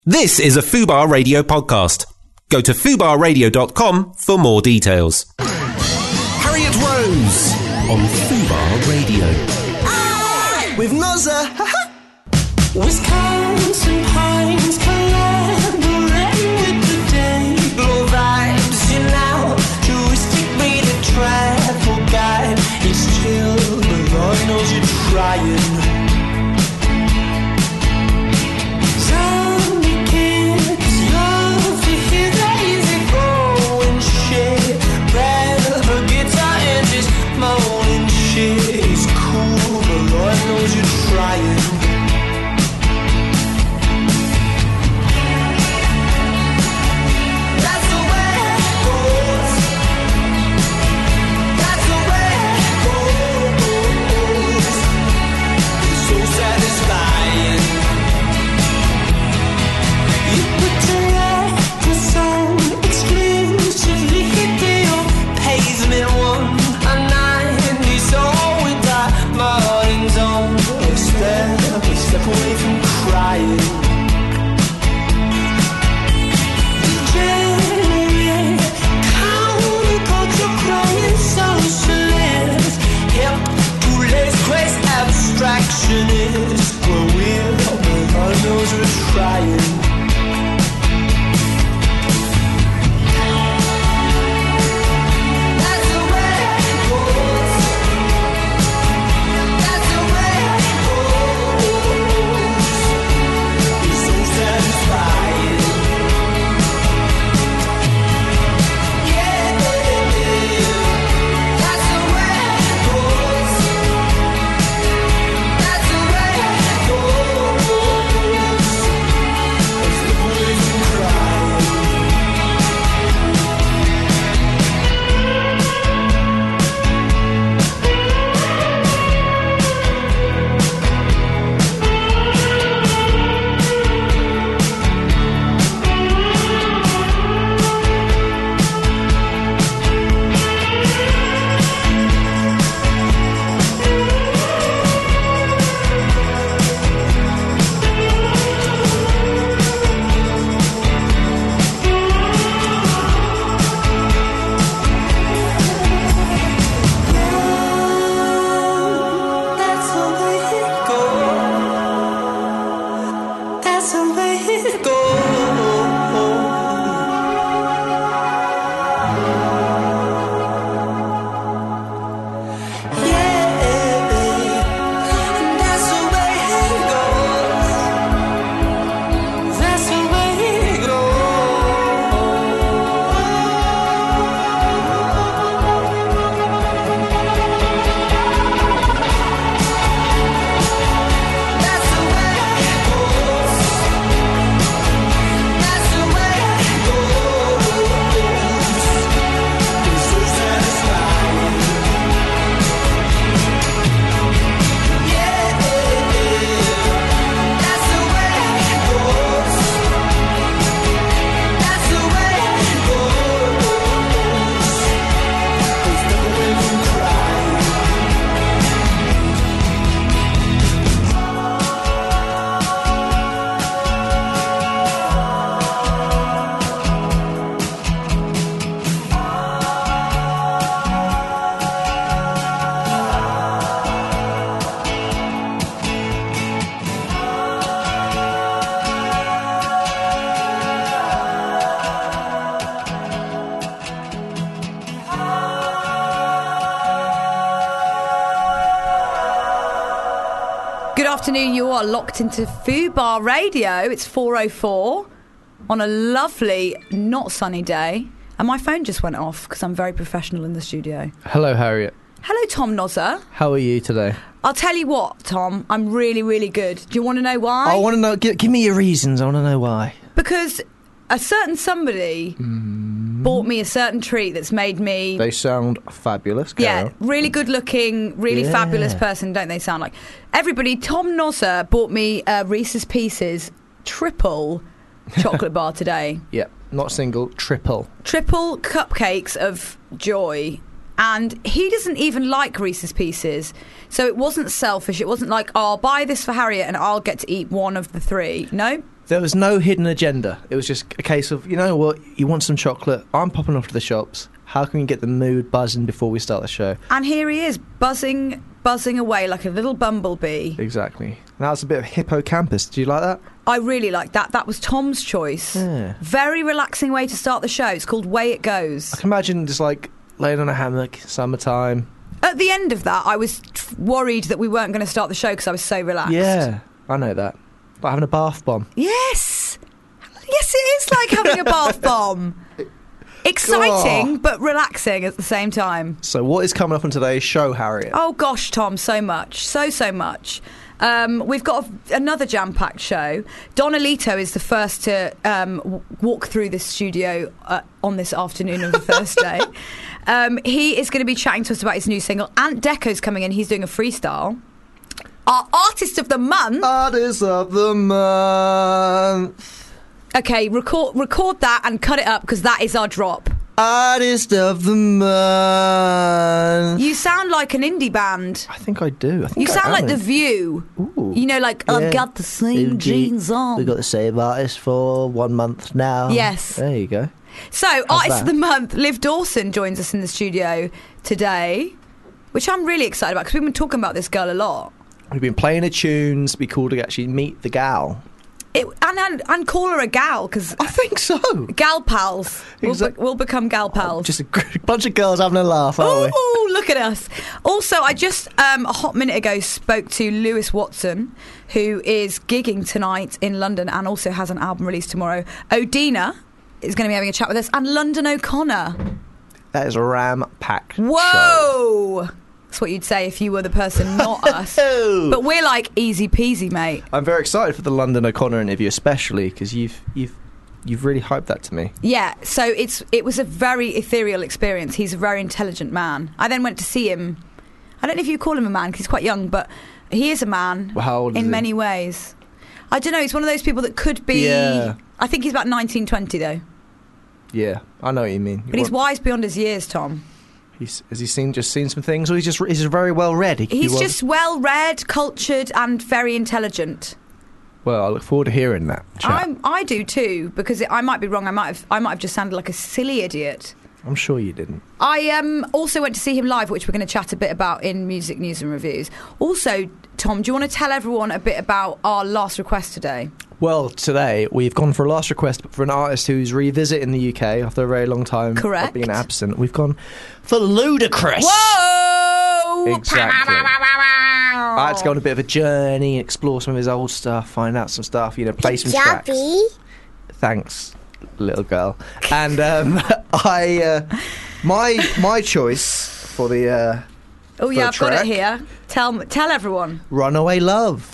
This is a Fubar Radio podcast. Go to fubarradio.com for more details. Harriet Rose on Fubar Radio. With Nozza. Wisconsin Pines collaborating with the day. Low vibes, you know. Touristic way to travel guide. It's chill, but Lord knows you're trying. It's cool, but Lord knows you're trying. That's the way it goes. That's the way it goes. It's so satisfying. You put your address on exclusively hit your pavement one. Step away from crying. Degenerate, counterculture, crying socialist, hip to lace craze abstractionist. Well, God knows we're trying. Afternoon, you are locked into Fubar Radio. It's 4:04 on a lovely, not sunny day. And my phone just went off because I'm very professional in the studio. Hello, Harriet. Hello, Tom Nozza. How are you today? I'll tell you what, Tom, I'm really, really good. Do you want to know why? I want to know. Give me your reasons. I want to know why. Because a certain somebody bought me a certain treat that's made me... They sound fabulous. Yeah, really good looking, really fabulous person, don't they sound like? Everybody, Tom Nozza bought me Reese's Pieces triple chocolate bar today. Yep, not single, triple. Triple cupcakes of joy. And he doesn't even like Reese's Pieces. So it wasn't selfish. It wasn't like, oh, I'll buy this for Harriet and I'll get to eat one of the three. No. There was no hidden agenda. It was just a case of, you know what, you want some chocolate, I'm popping off to the shops. How can we get the mood buzzing before we start the show? And here he is, buzzing away like a little bumblebee. Exactly. That was a bit of hippocampus. Do you like that? I really like that. That was Tom's choice. Yeah. Very relaxing way to start the show. It's called Way It Goes. I can imagine just like laying on a hammock, summertime. At the end of that, I was worried that we weren't going to start the show because I was so relaxed. Yeah, I know that. Like having a bath bomb. Yes. Yes, it is like having a bath bomb. Exciting, but relaxing at the same time. So what is coming up on today's show, Harriet? Oh, gosh, Tom, so much. So much. We've got another jam-packed show. Don Alito is the first to walk through this studio on this afternoon of a Thursday. He is going to be chatting to us about his new single. Ant Deco's coming in. He's doing a freestyle. Our Artist of the Month. Artist of the Month. Okay, record that and cut it up because that is our drop. Artist of the Month. You sound like an indie band. I think I do. You sound like The View. Ooh. You know, like, I've got the same jeans on. We've got the same artist for 1 month now. Yes. There you go. So, Artist of the Month, Liv Dawson joins us in the studio today, which I'm really excited about because we've been talking about this girl a lot. We've been playing her tunes. It'd be cool to actually meet the gal. And call her a gal, because I think so. Gal pals. We'll become gal pals. Just a bunch of girls having a laugh, aren't we? Ooh, look at us. Also, I just a hot minute ago spoke to Lewis Watson, who is gigging tonight in London and also has an album release tomorrow. Odina is going to be having a chat with us, and London O'Connor. That is a ram-packed Whoa! show. That's what you'd say if you were the person, not us. But we're like easy peasy, mate. I'm very excited for the London O'Connor interview, especially because you've really hyped that to me. Yeah, so it was a very ethereal experience. He's a very intelligent man. I then went to see him. I don't know if you call him a man because he's quite young, but he is a man. Well, how old is in he? many ways. I don't know. He's one of those people that could be. Yeah. I think he's about 19, 20 though. Yeah, I know what you mean. But he's wise beyond his years, Tom. Has he seen some things, or he's just very well read? He's just well read, cultured, and very intelligent. Well, I look forward to hearing that chat. I do too, because I might be wrong. I might have just sounded like a silly idiot. I'm sure you didn't. I also went to see him live, which we're going to chat a bit about in Music News and Reviews. Also, Tom, do you want to tell everyone a bit about our last request today? Well, today we've gone for a last request for an artist who's revisiting the UK after a very long time of being absent. We've gone for Ludacris. Whoa! Exactly. I had to go on a bit of a journey, explore some of his old stuff, find out some stuff, play some tracks. Thanks, little girl. And my choice for the oh yeah, I've got it here. Tell everyone. Runaway Love.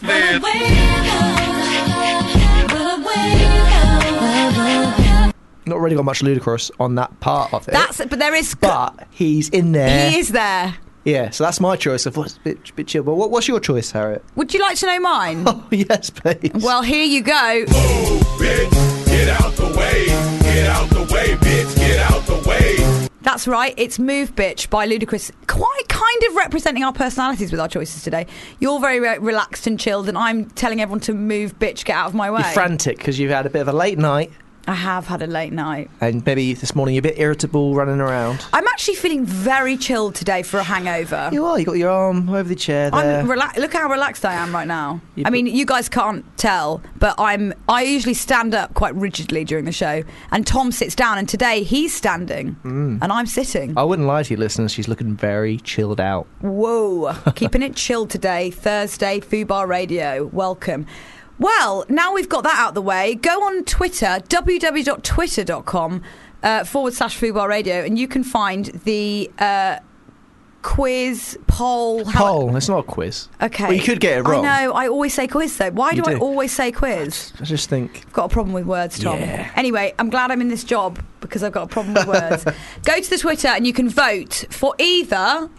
Not really got much Ludacris on that part of it. But there is. But he's in there. He is there. Yeah, so that's my choice. I thought it's a bit chill. But what's your choice, Harriet? Would you like to know mine? Oh, yes, please. Well, here you go. Move, bitch, get out the way. Get out the way, bitch, get out the way. That's right, it's Move Bitch by Ludacris. Quite kind of representing our personalities with our choices today. You're very relaxed and chilled, and I'm telling everyone to move, bitch, get out of my way. You're frantic because you've had a bit of a late night. I have had a late night. And maybe this morning you're a bit irritable running around. I'm actually feeling very chilled today for a hangover. You are. You got your arm over the chair there. Look how relaxed I am right now. I mean, you guys can't tell, but I usually stand up quite rigidly during the show, and Tom sits down, and today he's standing, and I'm sitting. I wouldn't lie to you, listeners. She's looking very chilled out. Whoa. Keeping it chilled today, Thursday, Fubar Radio. Welcome. Well, now we've got that out of the way, go on Twitter, www.twitter.com/Fubar Radio, and you can find the quiz poll. It's not a quiz. Okay. Well, you could get it wrong. I know, I always say quiz though. Why do I always say quiz? I just think... I've got a problem with words, Tom. Yeah. Anyway, I'm glad I'm in this job because I've got a problem with words. Go to the Twitter and you can vote for either...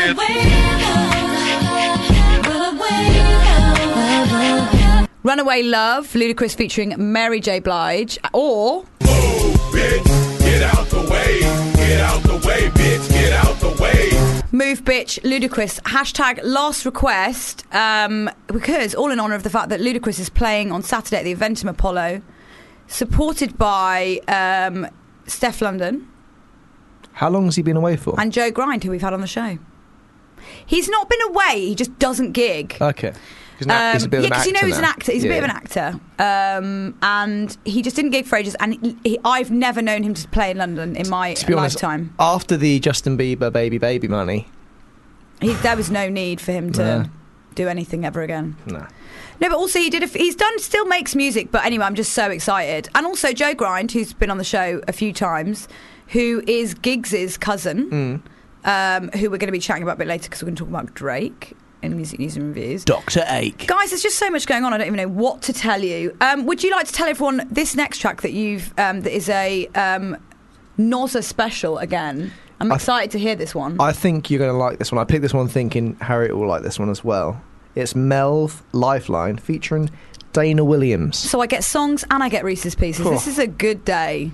Runaway Love, Ludacris featuring Mary J. Blige, or... Move, bitch, get out the way. Get out the way, bitch, get out the way. Move bitch, Ludacris. Hashtag last request. Because all in honour of the fact that Ludacris is playing on Saturday at the Eventum Apollo, supported by Steph London. How long has he been away for? And Joe Grind, who we've had on the show. He's not been away, he just doesn't gig. Okay. He's a bit of an actor. Because you know he's now. an actor. He's a bit of an actor. And he just didn't gig for ages. And I've never known him to play in London in my lifetime. After the Justin Bieber baby money, there was no need for him to do anything ever again. No. No, but also still makes music. But anyway, I'm just so excited. And also Joe Grind, who's been on the show a few times, who is Giggs' cousin, who we're going to be chatting about a bit later because we're going to talk about Drake in Music News and Reviews. Dr. Ake. Guys, there's just so much going on. I don't even know what to tell you. Would you like to tell everyone this next track that that is a Nozza special again? I'm excited to hear this one. I think you're going to like this one. I picked this one thinking Harriet will like this one as well. It's Melv Lifeline featuring Dana Williams. So I get songs and I get Reese's Pieces. This is a good day.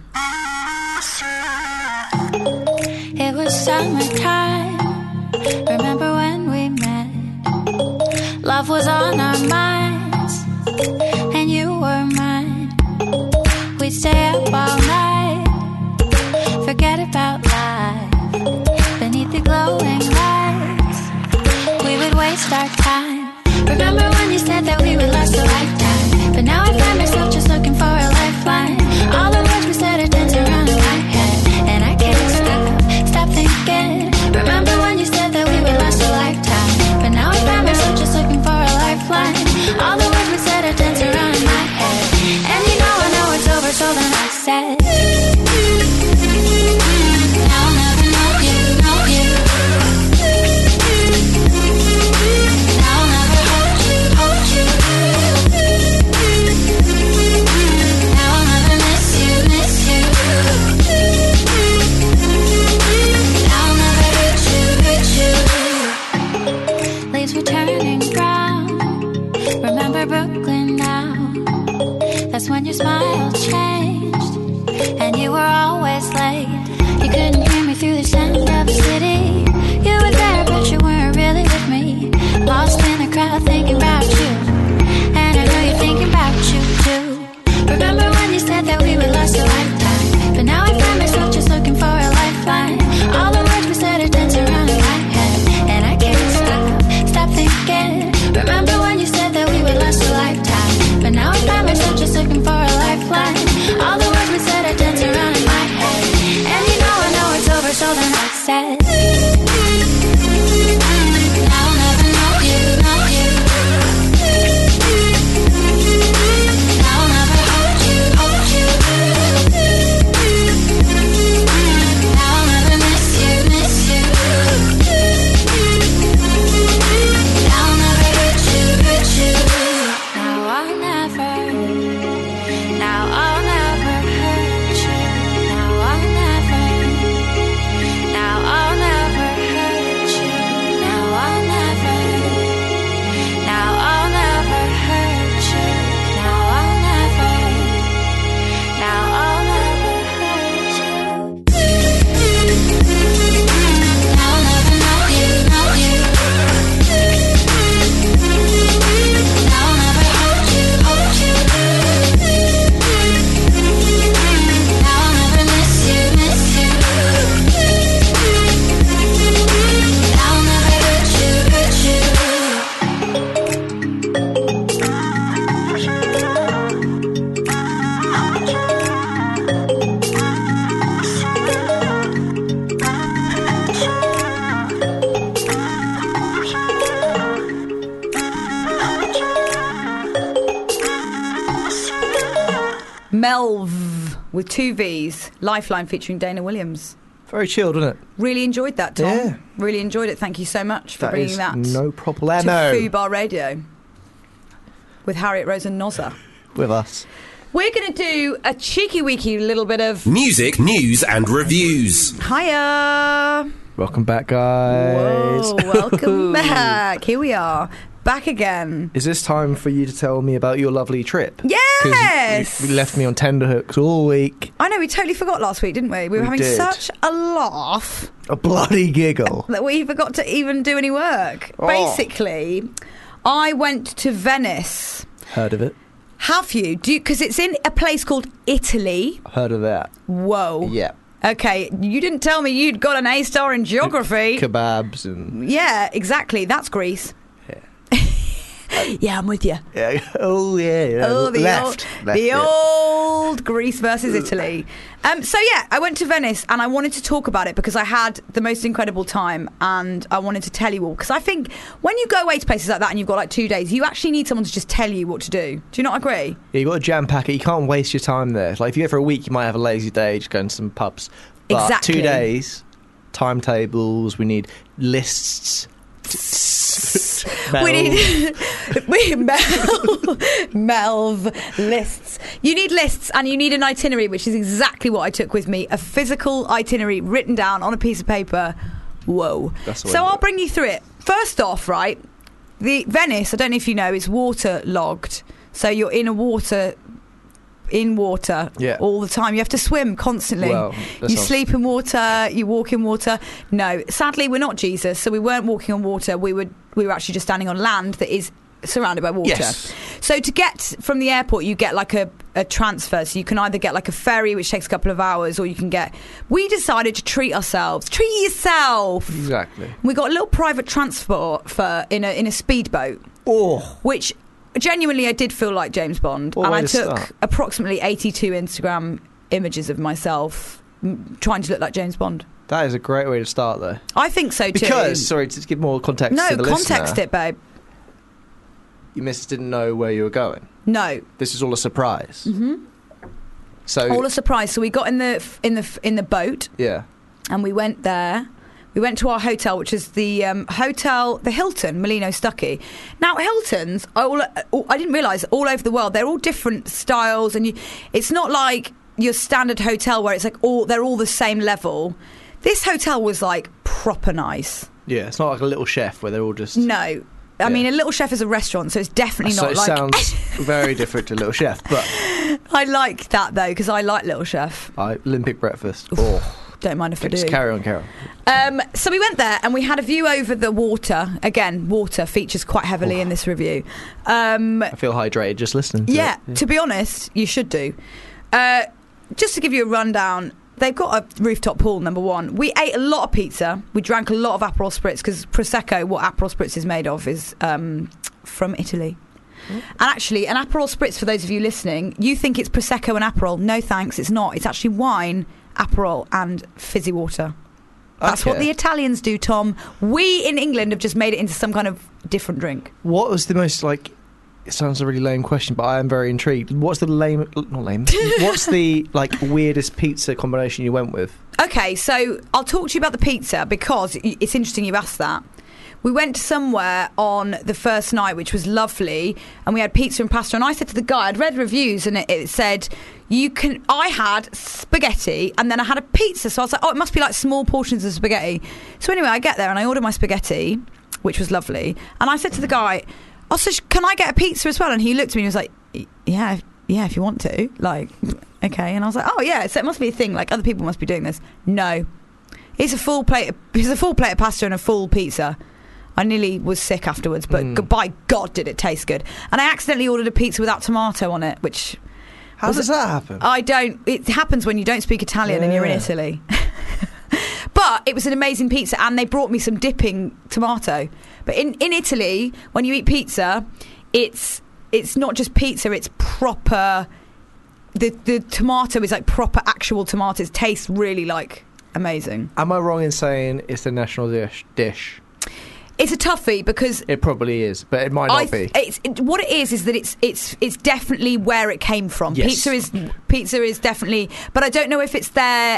It was summertime. Remember when we met? Love was on our minds, and you were mine. We'd stay up all night, forget about life. Beneath the glowing lights, we would waste our time. Remember when you said that we would last a lifetime? But now I find myself just looking for a lifeline. All the words we said are dancing around in my head, and I can't stop thinking. Remember when you said that we would last a lifetime? But now I find myself just looking for a lifeline. All the words we said are dancing around in my head, and you know I know it's over, so then I said I'll never know you, know you. I'll never hold you, hold you. I'll never miss you, miss you. I'll never hurt you, hurt you. Leaves were turning brown. Remember Brooklyn now? That's when your smile changed, and you were always late. You couldn't hear me through the sound of the city. You were there, but you weren't really with me. Lost in the crowd thinking about you, and I know you're thinking about you too. Remember when you said that we would last a lifetime? But now I find myself just looking for a lifeline. All the words we said are dancing around in my head, and I can't stop thinking. Remember when you said that we would last a lifetime? But now I find myself just looking for a lifeline. All the words we said are dancing around in my head, and you know I know it's over, so then I said I'll never know you, know you. I'll never hold you, hold you. I'll never miss you, miss you. I'll never hurt you, hurt you. Now I'll never hurt you. Now I'll never hurt you. Now I'll never hurt you. Now I'll never hurt you. I'll never know you, know you. I'll never hold you, hold you. I'll never miss you, miss you. I'll never hurt you, hurt you. Melv with 2 V's. Lifeline featuring Dana Williams. Very chilled, isn't it? Really enjoyed that, Tom. Yeah. Really enjoyed it. Thank you so much for That bringing is that no problemo. to Fubar Radio with Harriet Rose and Nozza. With us. We're going to do a cheeky weeky little bit of Music, news and reviews. hiya. Welcome back, guys. Whoa, welcome back. Here we are. back again. Is this time for you to tell me about your lovely trip? Yes! You left me on tenterhooks all week. I know, we totally forgot last week, didn't we? We were having such a laugh. A bloody giggle. That we forgot to even do any work. Oh. Basically, I went to Venice. Heard of it? Have you? Because it's in a place called Italy. Heard of that. Whoa. Yeah. Okay, you didn't tell me you'd got an A-star in geography. Kebabs and... Yeah, exactly. That's Greece. Yeah, I'm with you. Yeah. Oh, yeah. Oh, left old Greece versus Italy. So yeah, I went to Venice and I wanted to talk about it because I had the most incredible time and I wanted to tell you all. Because I think when you go away to places like that and you've got like 2 days, you actually need someone to just tell you what to do. Do you not agree? Yeah, you've got to jam pack it. You can't waste your time there. Like if you go for a week, you might have a lazy day, just going to some pubs. But Exactly. 2 days, timetables, we need lists. We need Melv lists. You need lists and you need an itinerary, which is exactly what I took with me. A physical itinerary written down on a piece of paper. Whoa. So I'll bring you through it. First off, right, the Venice, I don't know if you know, is waterlogged. So you're in water all the time. You have to swim constantly. Well, you sleep in water, you walk in water. No, sadly we're not Jesus, so we weren't walking on water. We were actually just standing on land that is surrounded by water. Yes. So to get from the airport you get like a transfer, so you can either get like a ferry which takes a couple of hours, or you can get... We decided to treat ourselves. Treat yourself. Exactly. We got a little private transport in a speedboat. Which genuinely I did feel like James Bond, and I took approximately 82 Instagram images of myself trying to look like James Bond. That is a great way to start, though. I think so too. Because, sorry, to give more context to the listener. No, context it, babe. You didn't know where you were going. No. This is all a surprise. Mm-hmm. So all a surprise. So we got in the boat. Yeah. And we went there. We went to our hotel, which is the Hilton, Molino Stuckey. Now, Hiltons, I didn't realise, all over the world, they're all different styles, and it's not like your standard hotel where it's like they're all the same level. This hotel was like proper nice. Yeah, it's not like a Little Chef where they're all just... No. I mean, a Little Chef is a restaurant, so it's definitely not like... So it sounds very different to Little Chef, but... I like that, though, because I like Little Chef. Olympic breakfast. Don't mind if I do. Just carry on. So we went there and we had a view over the water. Again, water features quite heavily in this review. I feel hydrated just listening to it. Yeah, to be honest, you should do. Just to give you a rundown, they've got a rooftop pool, number one. We ate a lot of pizza. We drank a lot of Aperol Spritz, because Prosecco, what Aperol Spritz is made of, is from Italy. And actually, an Aperol Spritz, for those of you listening, you think it's Prosecco and Aperol. No thanks, it's not. It's actually wine, Aperol and fizzy water. That's what the Italians do, Tom. We in England have just made it into some kind of different drink. What was the most, like... It sounds a really lame question, but I am very intrigued. What's the what's the weirdest pizza combination you went with? Okay, so I'll talk to you about the pizza because it's interesting you asked that. We went somewhere on the first night, which was lovely, and we had pizza and pasta. And I said to the guy, I'd read reviews, and it said I had spaghetti, and then I had a pizza. So I was like, it must be like small portions of spaghetti. So anyway, I get there and I order my spaghetti, which was lovely. And I said to the guy, so can I get a pizza as well? And he looked at me and he was like, yeah, if you want to. Like, okay. And I was like, oh yeah, so it must be a thing. Like, other people must be doing this. No, it's a full plate of pasta and a full pizza. I nearly was sick afterwards, but by God, did it taste good. And I accidentally ordered a pizza without tomato on it, which... How does that happen? It happens when you don't speak Italian and you're in Italy. But it was an amazing pizza, and they brought me some dipping tomato. But in Italy, when you eat pizza, it's not just pizza, it's proper... The tomato is like proper actual tomatoes. Tastes really like amazing. Am I wrong in saying it's the national dish? It's a toughie because it probably is, but it might not be. What it is that it's definitely where it came from. Yes. Pizza is definitely, but I don't know if it's there.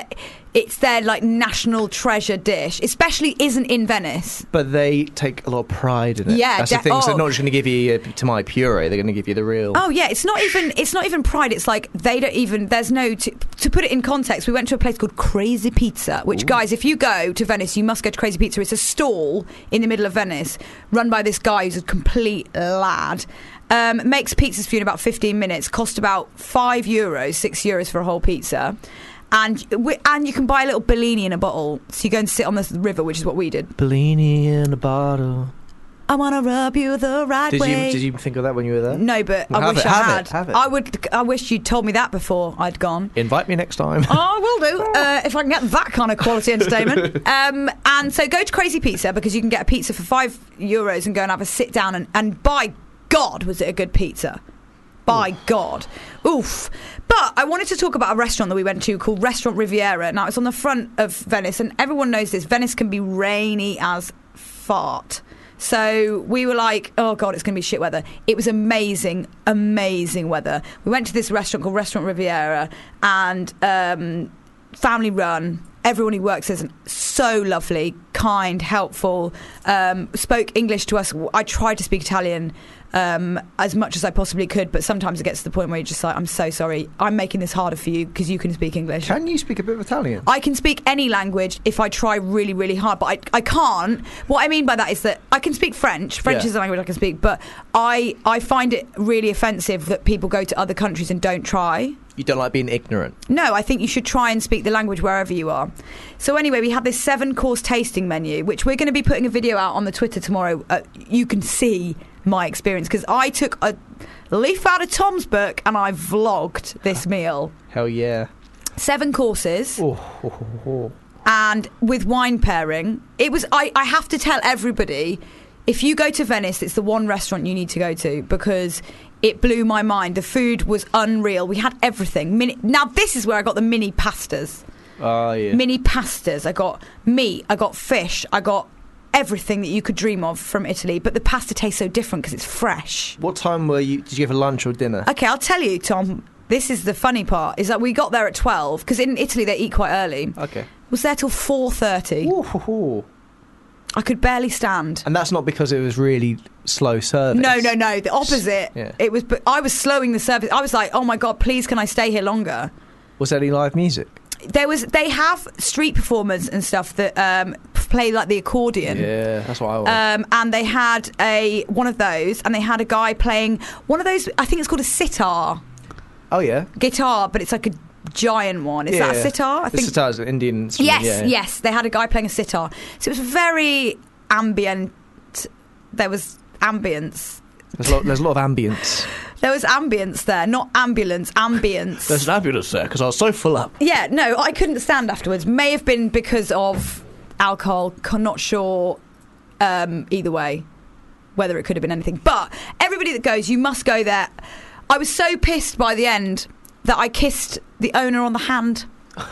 it's their like national treasure dish. Especially isn't in Venice. But they take a lot of pride in it. Yeah, that's the thing. So they're not just going to give you Tamai puree. They're going to give you the real. Oh yeah, it's not even pride. It's like they don't even. There's no to put it in context. We went to a place called Crazy Pizza, which guys, if you go to Venice, you must go to Crazy Pizza. It's a stall in the middle of Venice, run by this guy who's a complete lad. Makes pizzas for you in about 15 minutes. Cost about €5, €6 for a whole pizza. And you can buy a little Bellini in a bottle. So you go and sit on the river, which is what we did. Bellini in a bottle. I want to rub you the right way. Did you think of that when you were there? No, but Well, I wish I had. Have it. I wish you'd told me that before I'd gone. Invite me next time. Oh, I will do, if I can get that kind of quality entertainment. And so go to Crazy Pizza, because you can get a pizza for €5 and go and have a sit down. And by God, was it a good pizza. By God. Oof. But I wanted to talk about a restaurant that we went to called Restaurant Riviera. Now, it's on the front of Venice, and everyone knows this. Venice can be rainy as fart. So we were like, oh God, it's going to be shit weather. It was amazing, amazing weather. We went to this restaurant called Restaurant Riviera, and family run. Everyone who works is so lovely, kind, helpful, spoke English to us. I tried to speak Italian as much as I possibly could, but sometimes it gets to the point where you're just like, I'm so sorry, I'm making this harder for you because you can speak English. Can you speak a bit of Italian? I can speak any language if I try really, really hard, but I can't. What I mean by that is that I can speak French. French is a language I can speak, but I find it really offensive that people go to other countries and don't try. You don't like being ignorant? No, I think you should try and speak the language wherever you are. So anyway, we had this 7-course tasting menu, which we're going to be putting a video out on the Twitter tomorrow. You can see my experience, because I took a leaf out of Tom's book and I vlogged this meal. Hell yeah. 7 courses. And with wine pairing. It was. I have to tell everybody, if you go to Venice, it's the one restaurant you need to go to, because it blew my mind. The food was unreal. We had everything. Now this is where I got the mini pastas. Oh yeah. Mini pastas. I got meat. I got fish. I got everything that you could dream of from Italy. But the pasta tastes so different because it's fresh. What time did you have lunch or dinner? Okay, I'll tell you, Tom. This is the funny part, is that we got there at 12, because in Italy they eat quite early. Okay. Was there till 4:30. Ooh. I could barely stand. And that's not because it was really slow service. No. The opposite. Yeah. It was. But I was slowing the service. I was like, oh my God, please, can I stay here longer? Was there any live music? They have street performers and stuff that play like the accordion. Yeah, that's what I want. And they had one of those, and they had a guy playing one of those. I think it's called a sitar. Oh yeah. Guitar, but it's like a giant one. Is that a sitar? I think sitar is an Indian instrument. Yes. They had a guy playing a sitar. So it was very ambient. There was ambience. There's a lot of ambience. There was ambience there, not ambulance, ambience. There's an ambulance there because I was so full up. Yeah, no, I couldn't stand afterwards. May have been because of alcohol. Not sure either way whether it could have been anything. But everybody that goes, you must go there. I was so pissed by the end that I kissed the owner on the hand.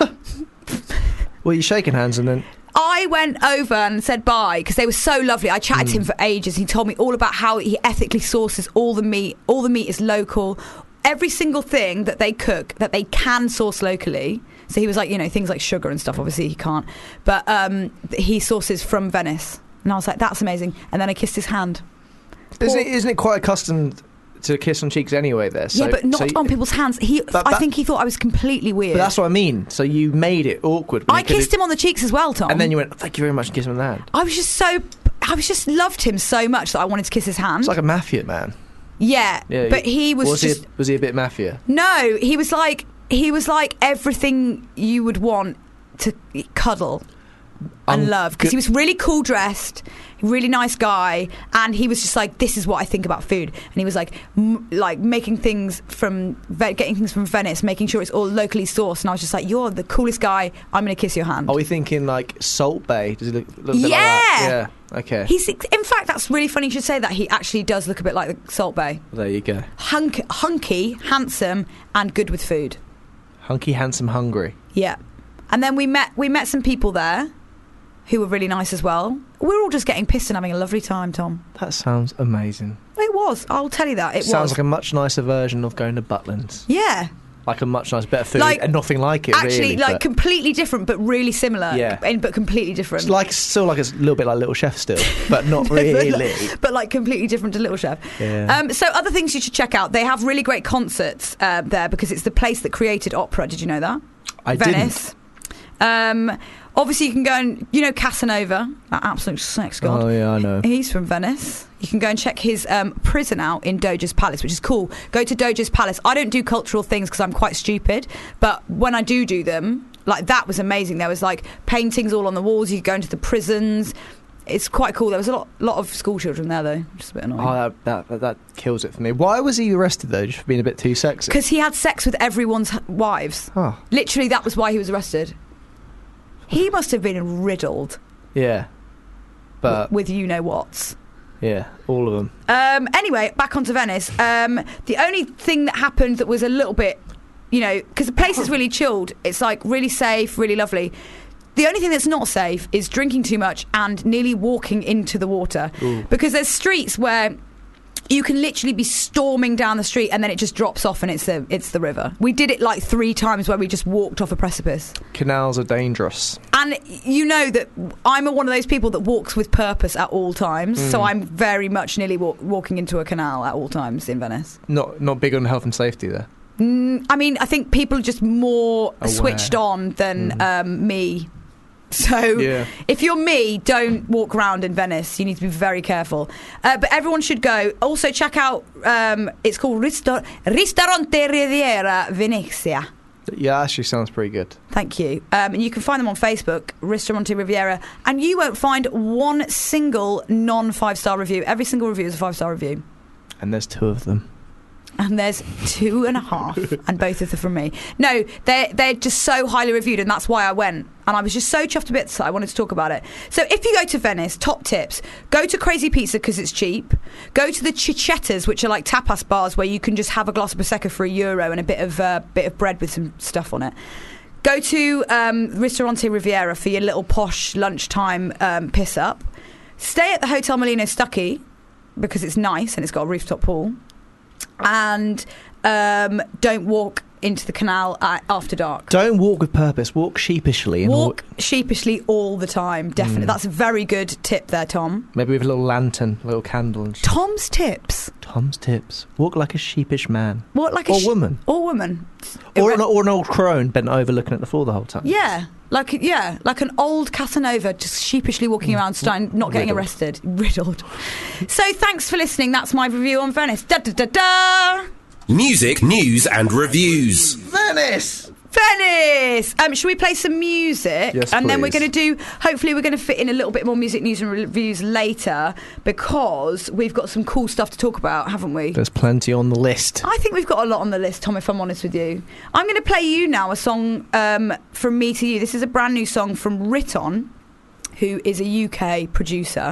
Well, you're shaking hands and then... I went over and said bye because they were so lovely. I chatted to him for ages. He told me all about how he ethically sources all the meat. All the meat is local. Every single thing that they cook that they can source locally. So he was like, things like sugar and stuff. Obviously he can't, but he sources from Venice. And I was like, that's amazing. And then I kissed his hand. Isn't it quite accustomed to kiss on cheeks anyway there? So, yeah, but not on people's hands. I think he thought I was completely weird. But that's what I mean. So you made it awkward. I kissed him on the cheeks as well, Tom. And then you went, thank you very much, and kissed him on the hand. I just loved him so much that I wanted to kiss his hand. It's like a mafia man. Yeah, but he was was he a bit mafia? No, he was like everything you would want to cuddle and love, because he was really cool dressed, really nice guy, and he was just like, this is what I think about food. And he was like making things getting things from Venice, making sure it's all locally sourced. And I was just like, you're the coolest guy, I'm gonna kiss your hand. Are we thinking like Salt Bay? Does he look a bit like that? Yeah, okay. In fact, that's really funny you should say that. He actually does look a bit like the Salt Bay. There you go. Hunky, handsome, and good with food. Hunky, handsome, hungry. Yeah. And then we met some people there who were really nice as well. We were all just getting pissed and having a lovely time, Tom. That sounds amazing. It was. I'll tell you that. It sounds like a much nicer version of going to Butlins. Yeah. Like a much nicer, better food, Like, and nothing like it. Actually, really, like but completely different, but really similar. Yeah. But completely different. it's like still like a little bit like Little Chef still, but not really. But like completely different to Little Chef. Yeah. So other things you should check out. They have really great concerts there because it's the place that created opera. Did you know that? I Venice. Obviously, you can go and, you know, Casanova, that absolute sex god. Oh yeah, I know. He's from Venice. You can go and check his prison out in Doge's Palace, which is cool. Go to Doge's Palace. I don't do cultural things because I'm quite stupid, but when I do them, like that was amazing. There was like paintings all on the walls. You could go into the prisons. It's quite cool. There was a lot of school children there, though. Just a bit annoying. Oh, that kills it for me. Why was he arrested though? Just for being a bit too sexy? Because he had sex with everyone's wives. Oh. Literally, that was why he was arrested. He must have been riddled. Yeah, but with you know what's. Yeah, all of them. Anyway, back onto Venice. The only thing that happened that was a little bit, you know, because the place is really chilled. It's like really safe, really lovely. The only thing that's not safe is drinking too much and nearly walking into the water. Ooh. Because there's streets where you can literally be storming down the street and then it just drops off and it's the river. We did it like 3 times where we just walked off a precipice. Canals are dangerous. And you know that I'm one of those people that walks with purpose at all times, so I'm very much nearly walking into a canal at all times in Venice. Not big on health and safety there. I mean, I think people are just more aware. Switched on than me. So Yeah. if you're me, don't walk around in Venice. You need to be very careful. But everyone should go. Also check out, it's called Ristorante Riviera Venezia. Yeah, actually sounds pretty good. Thank you. And you can find them on Facebook, Ristorante Riviera, and you won't find one single non-5-star review. Every single review is a 5-star review. And there's 2 of them. And there's 2.5, and both of them from me. No, they're just so highly reviewed, and that's why I went. And I was just so chuffed to bits that I wanted to talk about it. So if you go to Venice, top tips: go to Crazy Pizza because it's cheap. Go to the Cicchettas, which are like tapas bars where you can just have a glass of prosecco for €1 and a bit of bread with some stuff on it. Go to Ristorante Riviera for your little posh lunchtime piss up. Stay at the Hotel Molino Stuckey because it's nice and it's got a rooftop pool. And don't walk into the canal after dark. Don't walk with purpose. Walk sheepishly. Walk sheepishly all the time, definitely. That's a very good tip there, Tom. Maybe with a little lantern, a little candle. And Tom's tips. Tom's tips. Walk like a sheepish man. Walk like or woman. Or woman. Or an old crone bent over looking at the floor the whole time. Yeah. Like an old Casanova just sheepishly walking around, not getting arrested. Riddled. So thanks for listening. That's my review on Venice. Da da da da. Music, news and reviews. Venice! Should we play some music? Yes, and then we're please. going to hopefully we're going to fit in a little bit more music, news and reviews later because we've got some cool stuff to talk about, haven't we? There's plenty on the list. I think we've got a lot on the list, Tom, if I'm honest with you. I'm going to play you now a song from me to you. This is a brand new song from Riton, who is a UK producer.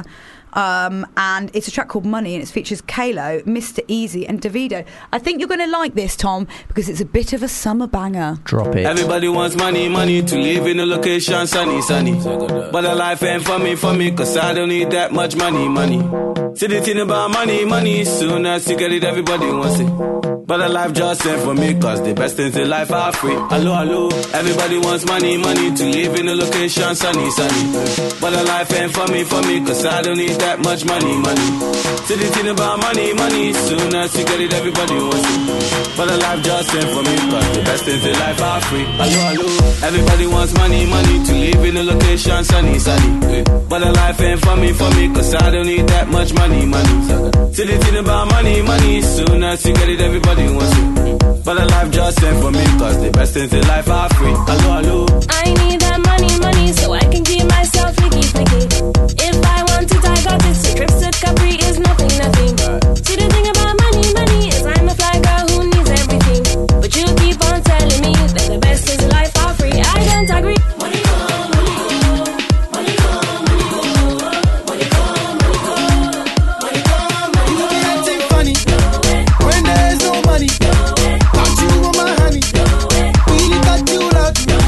And it's a track called Money, and it features Kalo, Mr. Easy and Davido. I think you're going to like this, Tom, because it's a bit of a summer banger. Drop it. Everybody wants money, money to live in a location sunny, sunny. But the life ain't for me, cause I don't need that much money, money. See the thing about money, money, soon as you get it, everybody wants it. But the life just ain't for me, cause the best things in life are free. Hello, hello, everybody wants money, money to live in a location sunny, sunny. But the life ain't for me, cause I don't need that much money, money. See the thing about money, money, soon as you get it, everybody wants it. But the life just ain't for me, cause the best things in life are free. Hello, hello, everybody wants money, money to live in a location sunny, sunny. But the life ain't for me, cause I don't need that much money, money. See the thing about money, money, soon as you get it, everybody wants it. But the life just ain't for me, cause the best things in life are free. Hello, hello. I need that money, money, so I can keep myself freaky, freaky. If I want it, I got it. So trips to Capri is nothing, nothing. See the thing about money, money is I'm a fly girl who needs everything. But you keep on telling me that the best things in life are free. I don't agree. Money go, money go, money go, money go, money go, money go, money go, money go. You acting funny when there's no money. Got you on my honey, really got you lucky.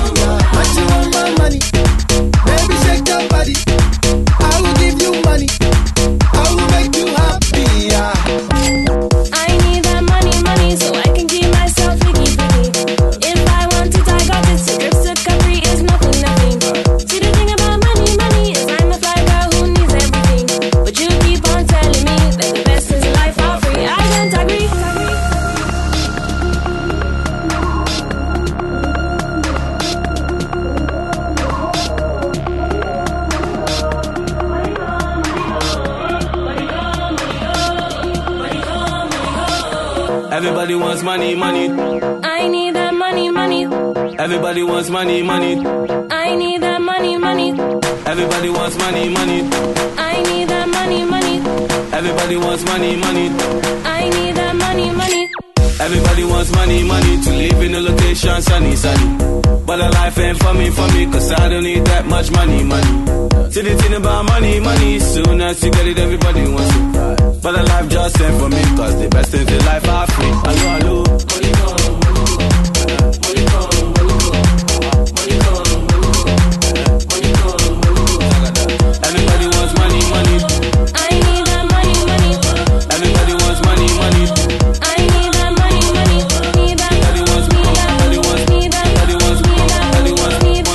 Everybody wants money, money. I need that money, money. Everybody wants money, money. I need that money, money. Everybody wants money, money. I need that money, money. Everybody wants money, money. I need that money, money. Everybody wants money, money to live in a location sunny, sunny. But the life ain't for me, cause I don't need that much money, money. See the thing about money, money. Soon as you get it, everybody wants it. But the life just ain't for me, cause the best things in life are free. Hello, hello. Money come, money go. Money come, money go. Money come, money go. Money come, money go. Everybody wants money, money. I need that money, money. Everybody wants money, money. I need that money, money. Need that. Everybody wants, everybody wants, need that. everybody wants, everybody wants,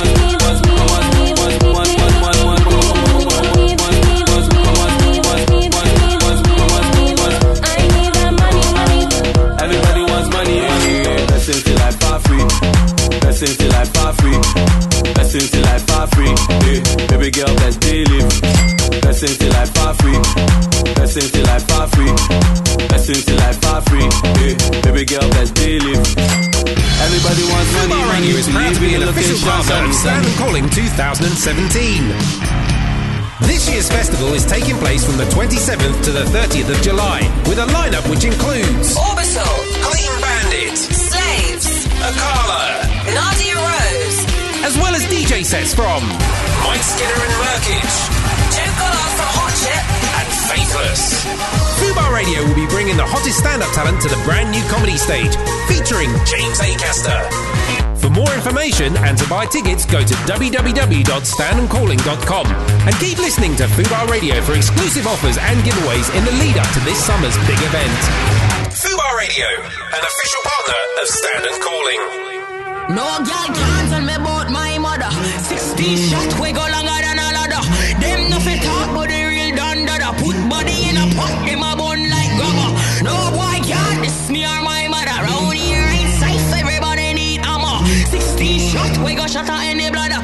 everybody wants money, money. Blessings till life are free. Blessings till life are free. Blessings till life are free. Hey, baby girl, best believe. Blessings till life are free. Blessings till life are free. Blessings till life are free. Hey, baby girl, best believe. Everybody wants money, Fubar money. Radio is proud to be an official partner of Stand and Calling 2017. This year's festival is taking place from the 27th to the 30th of July, with a lineup which includes Orbital, Clean Bandit, Slaves, Akala, Nadia Rose, as well as DJ sets from Mike Skinner and Merkage, Joe Goddard from Hot Chip, and Faithless. Fubar Radio will be bringing the hottest stand-up talent to the brand new comedy stage, featuring James Acaster. For more information and to buy tickets, go to www.standandcalling.com and keep listening to Fubar Radio for exclusive offers and giveaways in the lead-up to this summer's big event. Fubar Radio, an official partner of Stand and Calling. No girl can't tell me about my mother. 60 shots we go longer than a ladder. Them nothing talk but the real done dada. Put body in a pot, them a bun like grabber. No boy can't diss me or my mother. Round here ain't safe, everybody need ammo. 60 shots we go shot in the bladder.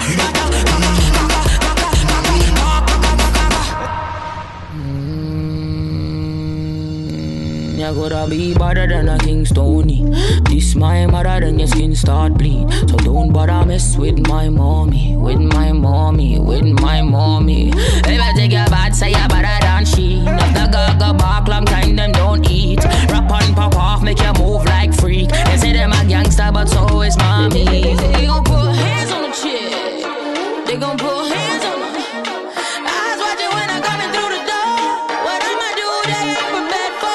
You gotta be better than a King Stony. This my mother, then your skin start bleed. So don't bother mess with my mommy, with my mommy, with my mommy. If I take your bad, say you better than she. If the gaga bark long time, them don't eat. Rap and pop off, make you move like freak. They say them a gangster, but so is mommy. They gon' put hands on the chick. They gon' put hands on her. Eyes watching when I'm coming through the door. What I'ma do, they ain't prepared for.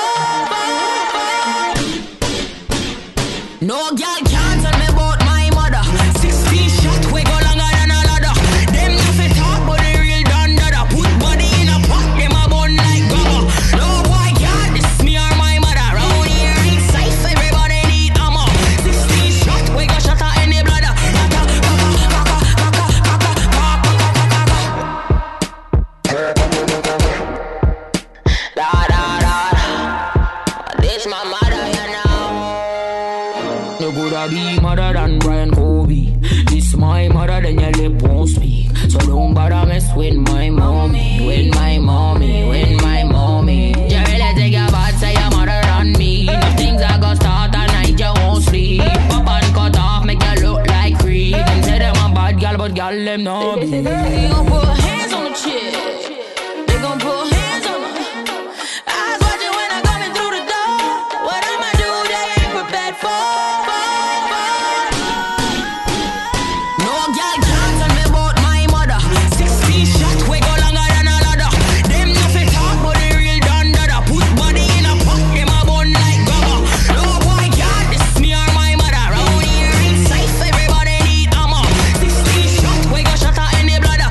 No girl can't tell me about my mother. 60 shots we go longer than a ladder. Them nothing talk but the real done dada. Put body in a pot, them a bun like grabber. No boy can't diss me or my mother. Round here ain't safe, everybody need ammo. 60 shots we go shot in the bladder. This my mother, you know. You coulda be mother than Brian Kobe. This my mother, then your lip won't speak. So don't bother mess with my mommy, with my mommy, with my mommy. You really take your bad, say your mother on me. The things I go start at night, you won't sleep. Pop and cut off, make you look like creep. Them say them a bad girl, but girl them no be. They gon' put hands on the chick. They gon' put hands on her. Eyes watching when I'm coming through the door. What I'ma do, they ain't prepared for. No girl can't tell me about my mother. 60 shots we go longer than a ladder. Them nothing talk but the real done dada. Put body in a pot, them a bun like grabber. No boy can't diss me or my mother. Round here ain't safe, everybody need ammo. 60 shots we go shot in the bladder.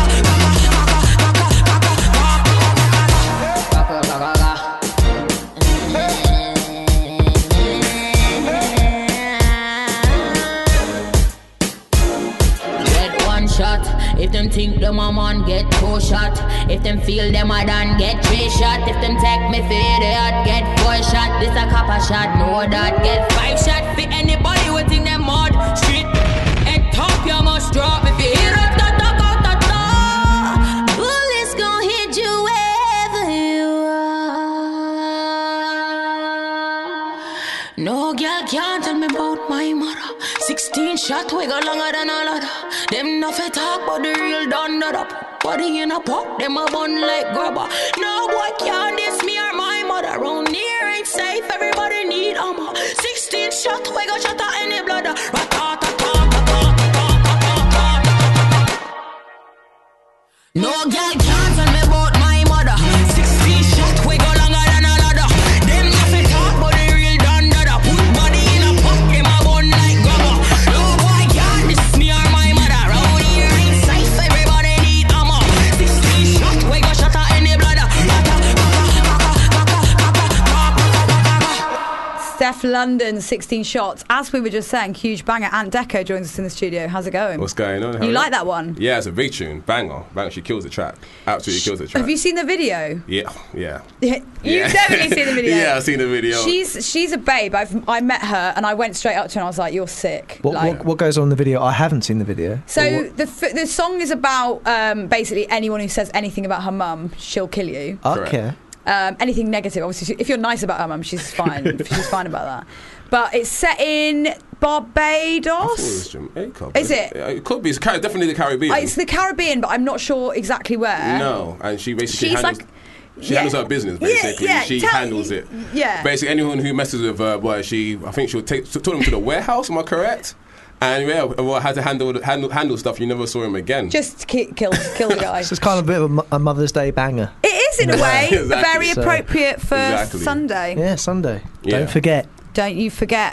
Get one shot. If them think them a man, get 2 shot. If them feel them a done, get 3 shot. If them take me for idiot, get 4 shot. This a copper shot, know that. Get 5 shot for anybody who think them mud. Street at top, you must drop. If you hear it, bullets gon' hit you wherever you are. shot we go longer than a ladder. Them no fit talk but the real done that up. Body in a pot, them a bun like grabber. No boy can't diss me or my mother. Round here ain't safe, everybody need armor. 16 shot we go shot at any bladder. No girl can't tell me about my mother. 16 shot we go longer than a ladder. Them no fit talk but the real done that up. Put body in a pot, them a bun like grabber. No boy can't diss me or my mother. Round here ain't safe, everybody need armor. 16 shot we go shot at any bladder. Steph London, 16 shots. As we were just saying, huge banger. Ant Deco joins us in the studio. How's it going? What's going on? You like that one? Yeah, it's a big tune. Banger. She kills the track. Absolutely kills the track. Have you seen the video? Yeah. You've definitely seen the video. Yeah, I've seen the video. She's a babe. I met her and I went straight up to her and I was like, you're sick. What goes on in the video? I haven't seen the video. So the song is about basically anyone who says anything about her mum, she'll kill you. Okay. Anything negative, obviously. If you're nice about her mum, she's fine. She's fine about that. But it's set in Barbados. I thought it was Jamaica. Is it? It could be. It's definitely the Caribbean. It's the Caribbean, but I'm not sure exactly where. No, and she basically She's handles. She handles her business, basically. She handles it. Yeah. Basically, anyone who messes with her, I think she'll took them to the warehouse. Am I correct? And had to handle stuff. You never saw him again. Just kill the guy. So it's kind of a bit of a Mother's Day banger. It is in a way. Exactly. Very appropriate for Sunday. Yeah, Sunday. Yeah. Don't forget. Don't you forget.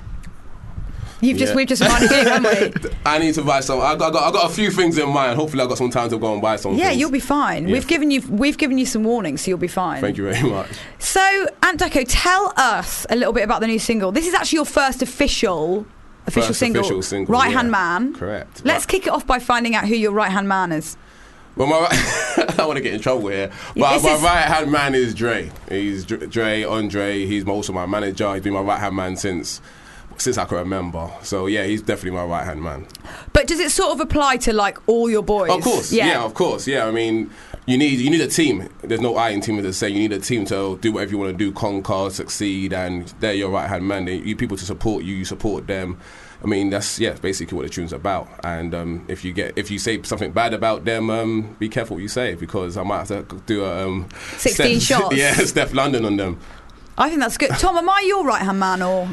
We've just reminded you, haven't we? I need to buy some. I got a few things in mind. Hopefully, I got some time to go and buy some. Yeah, things. you'll be fine. Yeah. We've given you some warnings, so you'll be fine. Thank you very much. So, Ant Deco, tell us a little bit about the new single. This is actually your first official single. Right Hand Man. Correct. Let's kick it off by finding out who your right hand man is. Well, I don't want to get in trouble here, but my right hand man is Dre. He's Dre, Andre. He's also my manager. He's been my right hand man since I can remember. So yeah, he's definitely my right hand man. But does it sort of apply to like all your boys? Of course, yeah, of course, yeah. I mean, you need a team. There's no I in team, as I say. You need a team to do whatever you want to do, conquer, succeed, and they're your right hand man. You people to support you. You support them. I mean, that's basically what the tune's about. And if you say something bad about them, be careful what you say, because I might have to do a 16 shots. Yeah, Steph London on them. I think that's good. Tom, am I your right hand man or?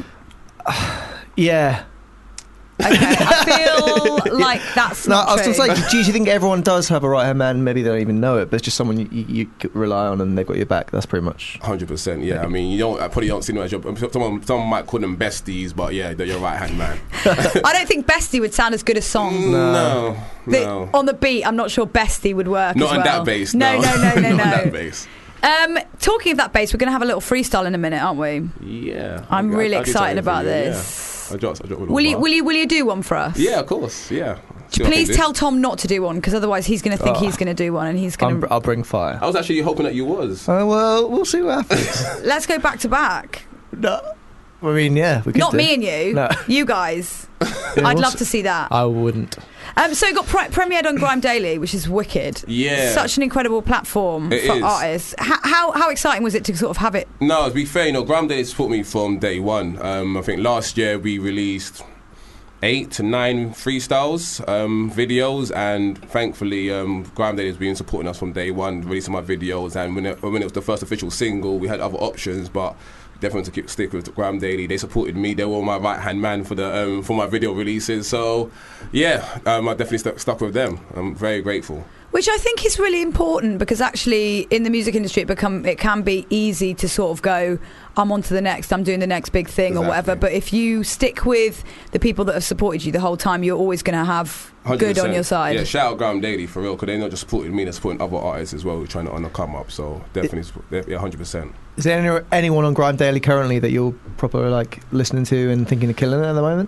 Yeah. Okay, I feel like that's not I was true. going to say, do you think everyone does have a right-hand man? Maybe they don't even know it, but it's just someone you rely on and they've got your back. That's pretty much... 100%, yeah. I mean, I probably don't see them as your... Someone might call them besties, but yeah, they're your right-hand man. I don't think bestie would sound as good as song. No. On the beat, I'm not sure bestie would work Not as on well. that bass, No. Not on that bass. Talking of that bass, we're going to have a little freestyle in a minute, aren't we? Yeah. I'm really excited about this. Yeah. I dropped will you do one for us? Yeah, of course. Yeah. Please tell Tom not to do one, because otherwise he's going to think he's going to do one, and he's going to. I'll bring fire. I was actually hoping that you was. Well, we'll see what happens. Let's go back to back. No. I mean, yeah, we could Not do. me and you. No. You guys. I'd love to see that. I wouldn't. So it got premiered on Grime Daily, which is wicked. Yeah. Such an incredible platform for artists. How exciting was it to sort of have it? No, to be fair, Grime Daily supported me from day one. I think last year we released 8 to 9 freestyles, videos, and thankfully Grime Daily has been supporting us from day one, releasing my videos. And when it was the first official single, we had other options, but definitely to stick with Grime Daily. They supported me. They were my right hand man for my video releases. So yeah, I definitely stuck with them. I'm very grateful. Which I think is really important, because actually in the music industry it can be easy to sort of go, I'm on to the next, I'm doing the next big thing or whatever. But if you stick with the people that have supported you the whole time, you're always going to have 100%. Good on your side. Yeah, shout out Grime Daily for real, because they're not just supporting me, they're supporting other artists as well who are trying to come up. So definitely, 100%. Is there anyone on Grime Daily currently that you're proper like listening to and thinking of killing it at the moment?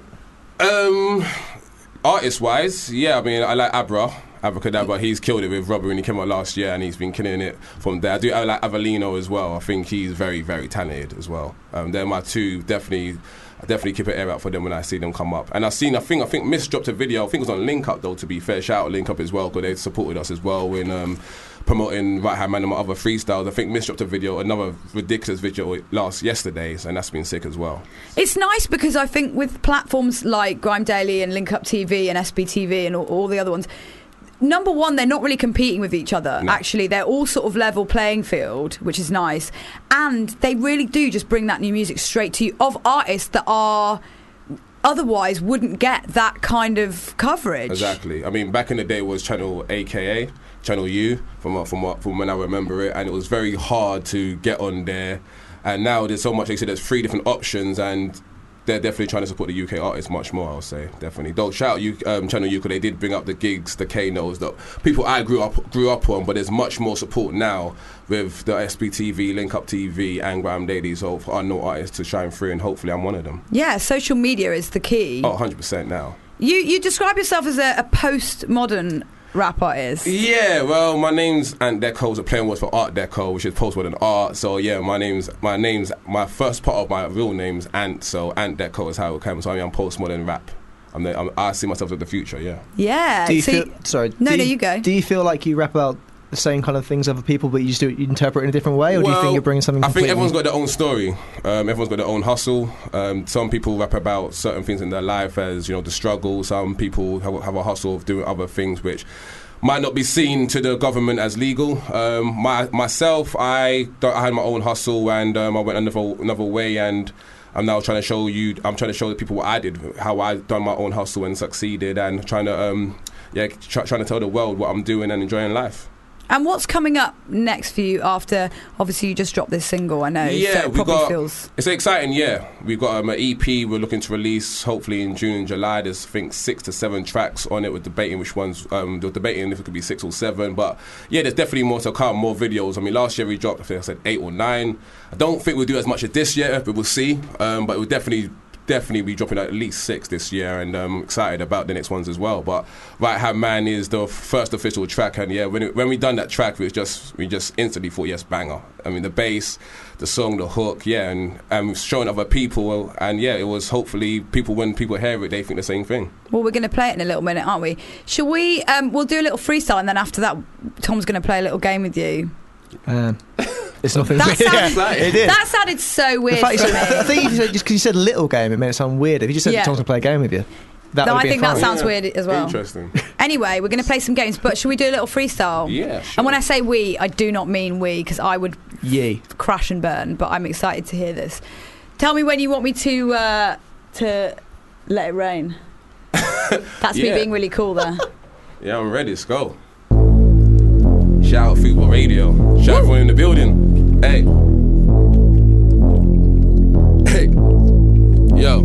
Artist wise, yeah, I mean, I like Abracadabra. He's killed it with Robbery, and he came out last year, and he's been killing it from there. I like Avelino as well. I think he's very, very talented as well. They're my two definitely I definitely keep an ear out for them when I see them come up. And I think Miss dropped a video. I think it was on Link Up though. To be fair, shout out Link Up as well because they supported us as well in promoting Right Hand Man and my other freestyles. I think Miss dropped a video, another ridiculous video yesterday, and that's been sick as well. It's nice because I think with platforms like Grime Daily and Link Up TV and SBTV and all the other ones, number one, they're not really competing with each other. No. Actually, they're all sort of level playing field, which is nice. And they really do just bring that new music straight to you of artists that are otherwise wouldn't get that kind of coverage. Exactly. I mean, back in the day it was Channel AKA, Channel U, from when I remember it, and it was very hard to get on there. And now there's so much, they say there's 3 different options, and they're definitely trying to support the UK artists much more, I'll say, definitely. Don't shout out Channel U because they did bring up the gigs, the Kano's, the people I grew up on, but there's much more support now with the SBTV, Link Up TV and Grime Daily, so for unknown artists to shine through, and hopefully I'm one of them. Yeah, social media is the key. Oh, 100% now. You describe yourself as a postmodern rap artist. Yeah, well, my name's Ant Deco, is a plain word for Art Deco, which is postmodern art. So yeah, my first part of my real name's Ant, so Ant Deco is how it came. So I'm postmodern rap. I see myself as the future. Yeah. Yeah. Do you feel? Sorry. No, you go. Do you feel like you rap about the same kind of things other people, but you interpret it in a different way, or do you think you're bringing something completely? I think everyone's got their own story. Everyone's got their own hustle. Some people rap about certain things in their life as, the struggle. Some people have a hustle of doing other things which might not be seen to the government as legal. Myself, I had my own hustle, and I went another way, and I'm now trying to show the people what I did, how I done my own hustle and succeeded, and trying to tell the world what I'm doing and enjoying life. And what's coming up next for you after, obviously, you just dropped this single, I know. Yeah, so it's exciting, yeah. We've got an EP we're looking to release, hopefully in June and July. There's, I think, 6 to 7 tracks on it. We're debating which ones, we're debating if it could be 6 or 7. But, yeah, there's definitely more to come, more videos. I mean, last year we dropped, I think I said 8 or 9. I don't think we'll do as much as this year, but we'll see. But we'll definitely be dropping at least 6 this year, and I'm excited about the next ones as well. But Right Hand Man is the first official track, and yeah, when we done that track, we just instantly thought, yes, banger. I mean, the bass, the song, the hook, yeah, and showing other people, and yeah, it was hopefully when people hear it, they think the same thing. Well, we're going to play it in a little minute, aren't we? Shall we? We'll do a little freestyle, and then after that, Tom's going to play a little game with you. It's nothing that weird. That sounded so weird. I think just because you said little game, it made it sound weird. If you just said Tom's going to play a game with you, I think that sounds weird as well. Interesting. Anyway, we're going to play some games, but should we do a little freestyle? Yeah, sure. And when I say we, I do not mean we, because I would crash and burn, but I'm excited to hear this. Tell me when you want me to let it rain. That's me being really cool there. Yeah, I'm ready. Let's go. Shout out Football Radio. Shout out everyone in the building. Hey. Yo.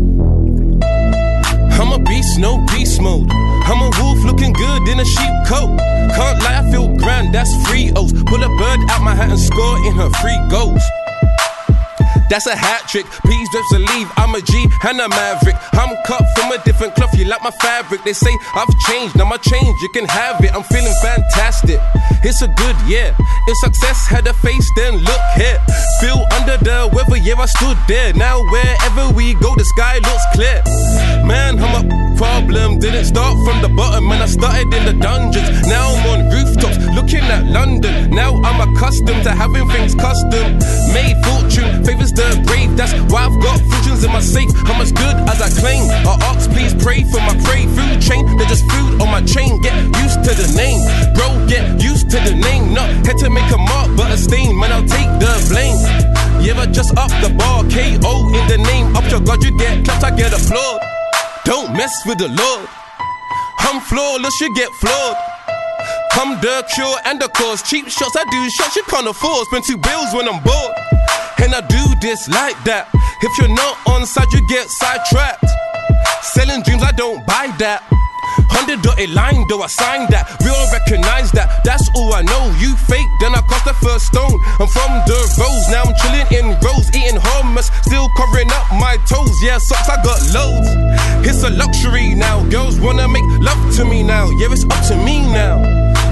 I'm a beast, no beast mode. I'm a wolf looking good in a sheep coat. Can't lie, I feel grand, that's free O's. Pull a bird out my hat and score in her free goals. That's a hat trick. Please don't believe I'm a G and a maverick. I'm cut from a different cloth, you like my fabric. They say I've changed, now my change, you can have it. I'm feeling fantastic. It's a good year. If success had a face, then look here. Feel under the weather, yeah, I stood there. Now wherever we go, the sky looks clear. Man, I'm a problem. Didn't start from the bottom, man, I started in the dungeons. Now I'm on rooftops, looking at London. Now I'm accustomed to having things custom made. Fortune favors the brave, that's why I've got fortunes in my safe. I'm as good as I claim. I ask, please pray for my prey food chain. They're just food on my chain. Get used to the name, bro. Get used to the name. Not here to make a mark, but a stain. Man, I'll take the blame. You ever just up the bar? KO in the name. Up your God, you get clapped, I get applaud. Don't mess with the Lord. I'm flawless, you get flawed. I'm the cure and the cause. Cheap shots, I do shots you can't afford. Spend 2 bills when I'm bored. And I do this like that. If you're not on side, you get sidetracked. Selling dreams, I don't buy that. 100 dotted line, though I signed that. We all recognize that, that's all I know. You fake, then I cost the first stone. I'm from the rose, now I'm chilling in rows. Eating hummus, still covering up my toes. Yeah, socks, I got loads. It's a luxury now. Girls wanna make love to me now. Yeah, it's up to me now.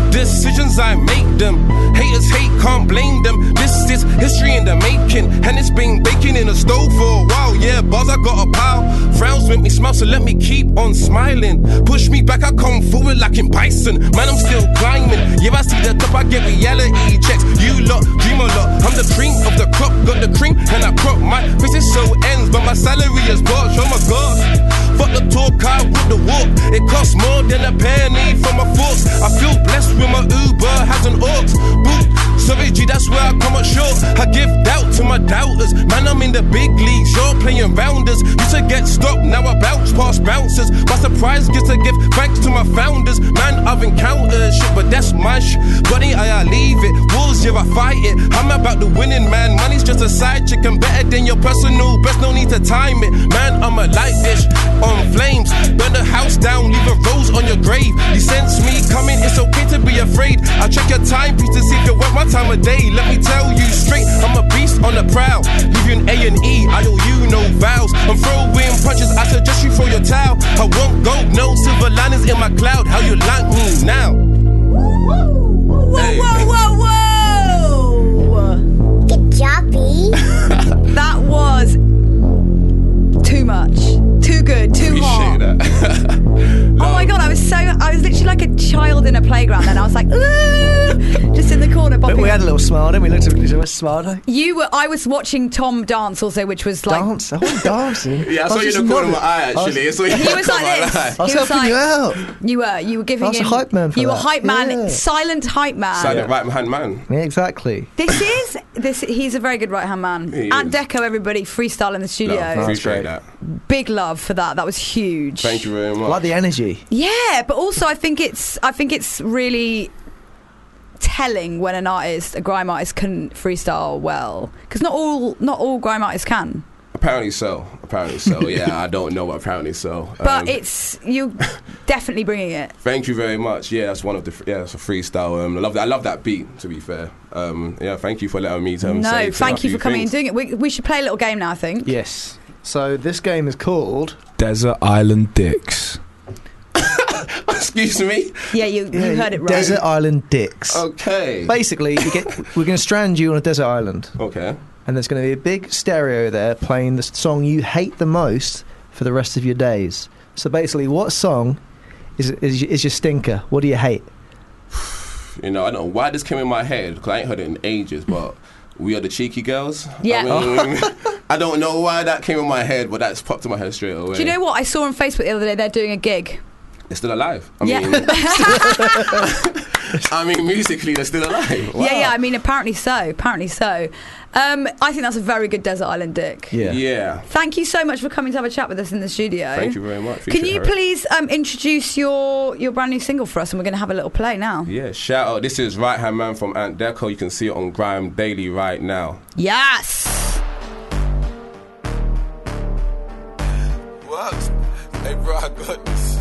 Decisions I make them. Haters hate, can't blame them. This is history in the making, and it's been baking in the stove for a while. Yeah, bars I got a pile. Frowns make me smile, so let me keep on smiling. Push me back, I come forward like in Bison. Man, I'm still climbing. Yeah, I see the top, I get reality checks. You lot, dream a lot. I'm the cream of the crop, got the cream, and I crop my business so ends, but my salary is bought. Oh my God. Fuck the talk, I walk the walk. It costs more than a penny for my forks. I feel blessed with my Uber has an aux. Boot, sorry G, that's where I come up short. I give doubt to my doubters. Man, I'm in the big leagues, you're playing rounders. Used to get stopped, now I bounce past bouncers. My surprise gets to give thanks to my founders. Man, I've encountered shit, but that's my shit. Buddy, I leave it. Wars, yeah, I fight it. I'm about the winning, man. Money's just a side chick. I'm better than your personal best, no need to time it. Man, I'm a light dish on flames. Burn the house down, leave a rose on your grave. You sense me coming, it's okay to be afraid. I check your timepiece to see if you're worth my time of day. Let me tell you straight, I'm a beast on the prowl. Leave you in A&E, I owe you no vows. I'm throwing punches, I suggest you throw your towel. I won't go, no silver liners in my cloud. How you like me now? Whoa, Hey. whoa, whoa, whoa! Good job, B. That was too much, too good, too hot. Appreciate that. Oh my God, I was literally like a child in a playground, and I was like, "Ooh," just in the corner. But bopping we had a up. little smile, didn't we? Looked at each other, smiled. I was watching Tom dance also, which was like Dance? Oh, dancing. Yeah, I saw you in the corner of my eye, actually. I saw you in he the was corner like of my this. eye. I was He was helping you out. You were giving I was a him hype man for You were that. hype man, Yeah. silent hype man. Silent right hand man. Yeah, exactly. He's a very good right hand man. He At is. Deco, everybody freestyle in the studio. No, appreciate great. that. Big love for that. That was huge. Thank you very much. I like the energy. Yeah, but also I think it's really telling when a grime artist can freestyle well, because not all grime artists can. Apparently so. Yeah, I don't know, but apparently so. But you definitely bringing it. Thank you very much. Yeah, that's that's a freestyle. I love that beat. To be fair, yeah, thank you for letting me. No, thank you for coming and doing it. We should play a little game now, I think. Yes. So this game is called Desert Island Dicks. Excuse me? Yeah, you heard it right. Desert Island Dicks. Okay. Basically, we're going to strand you on a desert island. Okay. And there's going to be a big stereo there playing the song you hate the most for the rest of your days. So basically, what song is your stinker? What do you hate? You know, I don't know why this came in my head, because I ain't heard it in ages, but We Are the Cheeky Girls. Yeah. I mean, I don't know why that came in my head, but that's popped in my head straight away. Do you know what? I saw on Facebook the other day they're doing a gig. They're still alive. I mean, musically, they're still alive. Wow. Yeah, I mean, apparently so. I think that's a very good Desert Island Dick. Yeah. Thank you so much for coming to have a chat with us in the studio. Thank you very much. Can you please introduce your brand new single for us, and we're going to have a little play now. Yeah, shout out. This is Right Hand Man from Ant Deco. You can see it on Grime Daily right now. Yes. What? Hey, bro, I got this.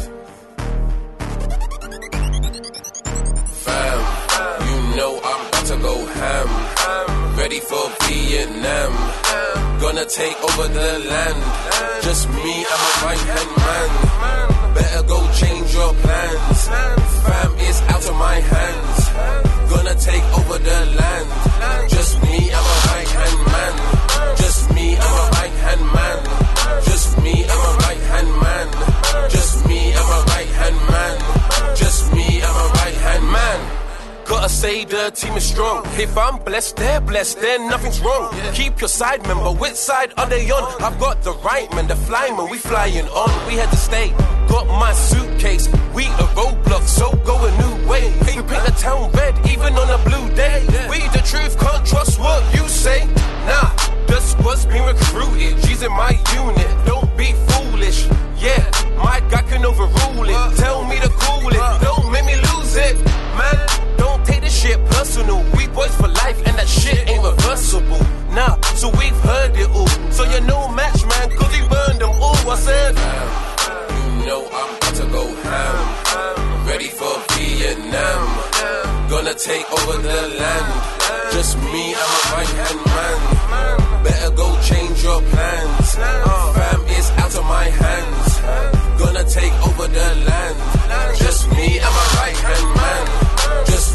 Fam, you know I'm about to go ham. Ready for Vietnam. Gonna take over the land. Just me and my right hand man. Better go change your plans. Fam, it's out of my hands. Gonna take over the land. Just me and my right hand man. Just me and my right hand man. Just me and my right hand man. Just me and my right hand man. Just me and my right hand man. Gotta say the team is strong. If I'm blessed, they're blessed, then nothing's wrong. Keep your side member, which side are they on? I've got the right man, the flyman, we flying on. We had to stay, got my suitcase. We a roadblock, so go a new way. We paint the town red, even on a blue day. We the truth, can't trust what you say. Nah, the squad's been recruited. G's in my unit, don't be foolish. Yeah, my guy can overrule it. Tell me to cool it, don't make me lose it. Man, don't take this shit personal. We boys for life and that shit ain't reversible. Nah, so we've heard it all. So you're no match, man, cause we burned them all. I said, you know I'm about to go ham. Ready for Vietnam. Gonna take over the land. Just me and my right hand man. Better go change your plans. Fam, it's out of my hands. Gonna take over the land. Just me and my right hand man. Just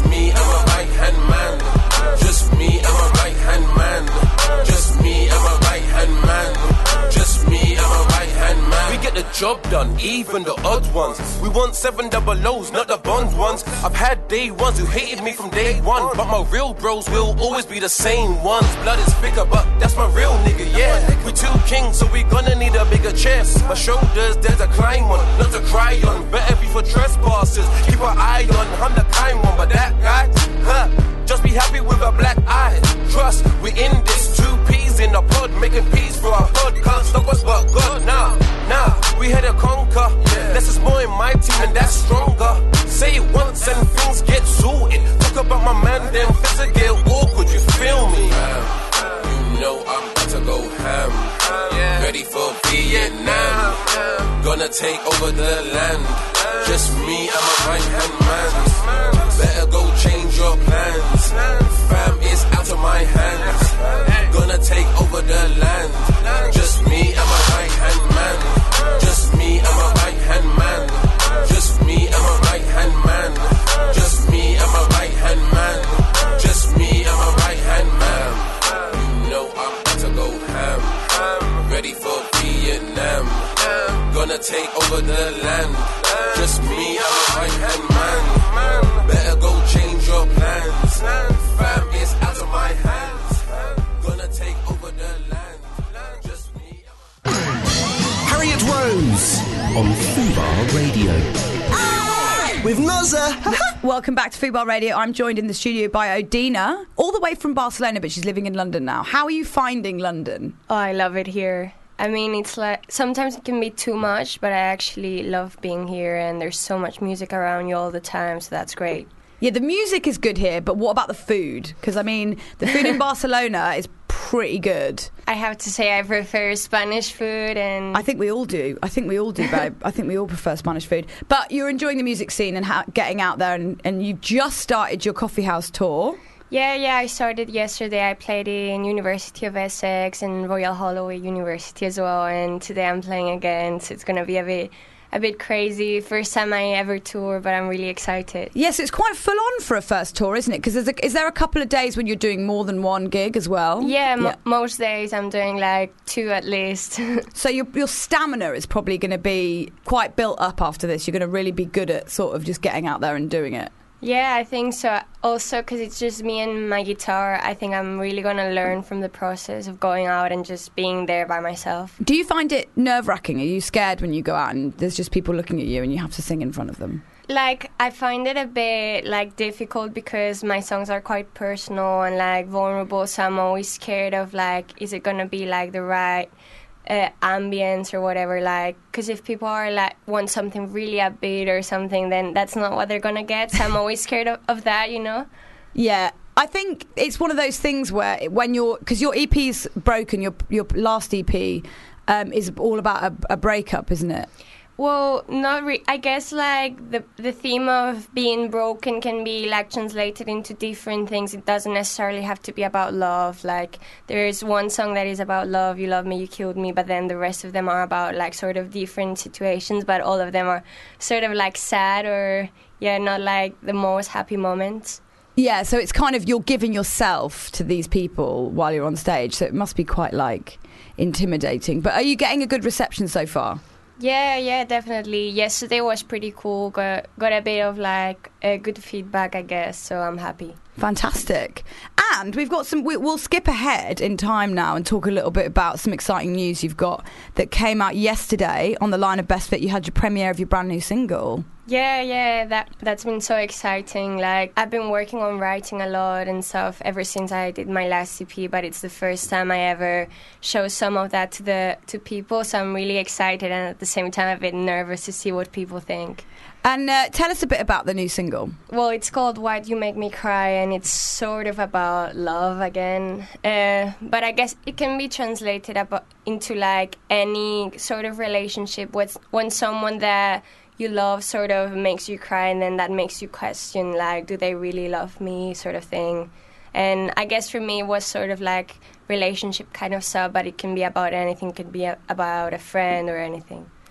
done, even the odd ones. We want 7 double O's, not the Bond ones. I've had day ones who hated me from day one, but my real bros will always be the same ones. Blood is thicker, but that's my real nigga, yeah. We 2 kings, so we gonna need a bigger chest. My shoulders, there's a climb on, not to cry on. Better be for trespassers, keep an eye on. I'm the kind one, but that guy, just be happy with a black eye. Trust, we in this 2 peas in the pod, making peace for our God. Can't stop us but God. Nah, we had to conquer. Less is more in my team and that's stronger. Say it once and things get sorted. Talk about my man, then things get awkward, you feel me? You know I'm about to go ham. Ready for Vietnam. Gonna take over the land. Just me and my right hand man. Better go change your plans. Fam is out of my hands. Gonna take over the land. Just me and my right hand man. Just me and my right hand man. Just me and my right hand man. Just me and my right hand man. Just me and my right hand man. You know I'm about to go ham. Ready for Vietnam. Gonna take over the land. Just me and my right hand man. Better go change your plans. Fam is out of my hands. Gonna take over the land. Just me and my... Harriet Rose on Fubar Radio. With Nozza. Welcome back to Fubar Radio. I'm joined in the studio by Odina, all the way from Barcelona, but she's living in London now. How are you finding London? Oh, I love it here. I mean, it's like sometimes it can be too much, but I actually love being here, and there's so much music around you all the time, so that's great. Yeah, the music is good here, but what about the food? Because, I mean, the food in Barcelona is pretty good. I have to say I prefer Spanish food, and... I think we all do, babe. I think we all prefer Spanish food. But you're enjoying the music scene and getting out there, and you just started your coffee house tour. Yeah, I started yesterday. I played in University of Essex and Royal Holloway University as well, and today I'm playing again, so it's going to be a bit crazy. First time I ever tour, but I'm really excited. Yes, it's quite full on for a first tour, isn't it? Because is there a couple of days when you're doing more than one gig as well? Yeah, most days I'm doing like 2 at least. So your stamina is probably going to be quite built up after this. You're going to really be good at sort of just getting out there and doing it. Yeah, I think so. Also, because it's just me and my guitar, I think I'm really going to learn from the process of going out and just being there by myself. Do you find it nerve-wracking? Are you scared when you go out and there's just people looking at you and you have to sing in front of them? Like, I find it a bit, like, difficult because my songs are quite personal and, like, vulnerable, so I'm always scared of, like, is it going to be, like, the right... ambience or whatever, like, because if people are like want something really upbeat or something, then that's not what they're gonna get, so I'm always scared of that, you know. Yeah, I think it's one of those things where when because your EP's broken, your last EP is all about a breakup, isn't it? Well, not I guess like the theme of being broken can be like translated into different things. It doesn't necessarily have to be about love. Like there's one song that is about love, you love me, you killed me, but then the rest of them are about like sort of different situations, but all of them are sort of like sad or not like the most happy moments. Yeah, so it's kind of you're giving yourself to these people while you're on stage, so it must be quite like intimidating. But are you getting a good reception so far? Yeah, definitely. Yesterday was pretty cool. Got a bit of like a good feedback, I guess, so I'm happy. Fantastic. And we've got we'll skip ahead in time now and talk a little bit about some exciting news you've got that came out yesterday on the line of Best Fit. You had your premiere of your brand new single. Yeah, that's been so exciting. Like, I've been working on writing a lot and stuff ever since I did my last EP, but it's the first time I ever show some of that to people, so I'm really excited and at the same time a bit nervous to see what people think. And tell us a bit about the new single. Well, it's called Why'd You Make Me Cry, and it's sort of about love again. But I guess it can be translated into like any sort of relationship with when someone that you love sort of makes you cry, and then that makes you question, like, do they really love me, sort of thing. And I guess for me it was sort of like relationship kind of stuff, but it can be about anything. It could be about a friend or anything.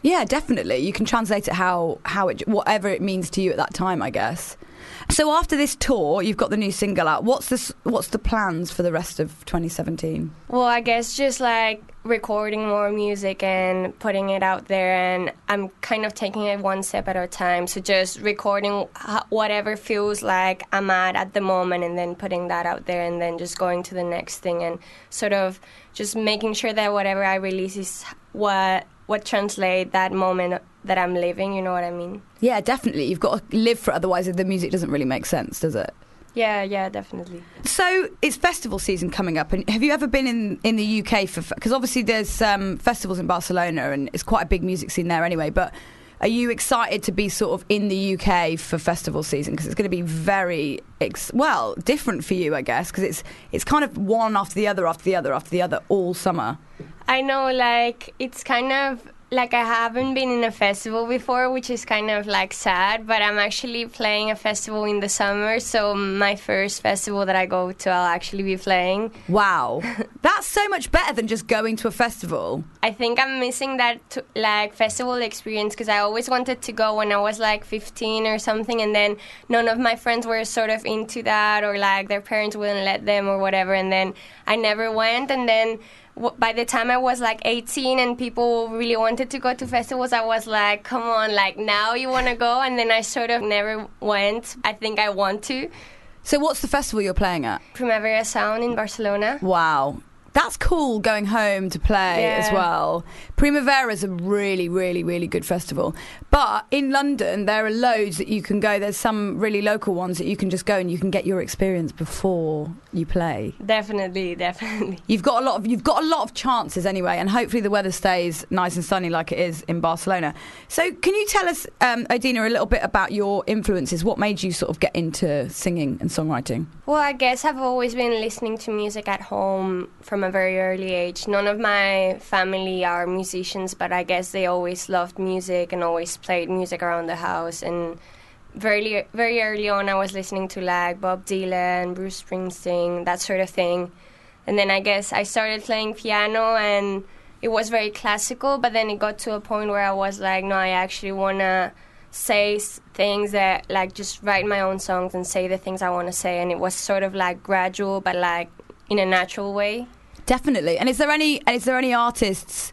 Yeah, definitely. You can translate it how it, whatever it means to you at that time, I guess. So after this tour, you've got the new single out. What's the plans for the rest of 2017? Well, I guess just like recording more music and putting it out there, and I'm kind of taking it one step at a time. So just recording whatever feels like I'm at the moment, and then putting that out there, and then just going to the next thing, and sort of just making sure that whatever I release is what translate that moment that I'm living, you know what I mean? Yeah, definitely. You've got to live for it, otherwise the music doesn't really make sense, does it? Yeah, definitely. So it's festival season coming up, and have you ever been in the UK because obviously there's festivals in Barcelona, and it's quite a big music scene there anyway, but are you excited to be sort of in the UK for festival season? Because it's going to be very, different for you, I guess, because it's kind of one after the other, after the other, after the other, all summer. I know, like, it's kind of like I haven't been in a festival before, which is kind of like sad, but I'm actually playing a festival in the summer, so my first festival that I go to, I'll actually be playing. Wow. That's so much better than just going to a festival. I think I'm missing that festival experience, because I always wanted to go when I was like 15 or something, and then none of my friends were sort of into that, or like their parents wouldn't let them or whatever, and then I never went, and then by the time I was like 18 and people really wanted to go to festivals, I was like, come on, like now you want to go? And then I sort of never went. I think I want to. So what's the festival you're playing at? Primavera Sound in Barcelona. Wow. That's cool, going home to play as well. Primavera is a really, really, really good festival. But in London, there are loads that you can go. There's some really local ones that you can just go and you can get your experience before you play. Definitely. You've got a lot of chances anyway, and hopefully the weather stays nice and sunny like it is in Barcelona. So can you tell us, Odina, a little bit about your influences? What made you sort of get into singing and songwriting? Well, I guess I've always been listening to music at home from a very early age. None of my family are musicians, but I guess they always loved music and always played music around the house. And very early on, I was listening to like Bob Dylan, Bruce Springsteen, that sort of thing. And then I guess I started playing piano, and it was very classical, but then it got to a point where I was like, no, I actually want to say things that, like, just write my own songs and say the things I want to say. And it was sort of like gradual, but like in a natural way. Definitely. And is there any artists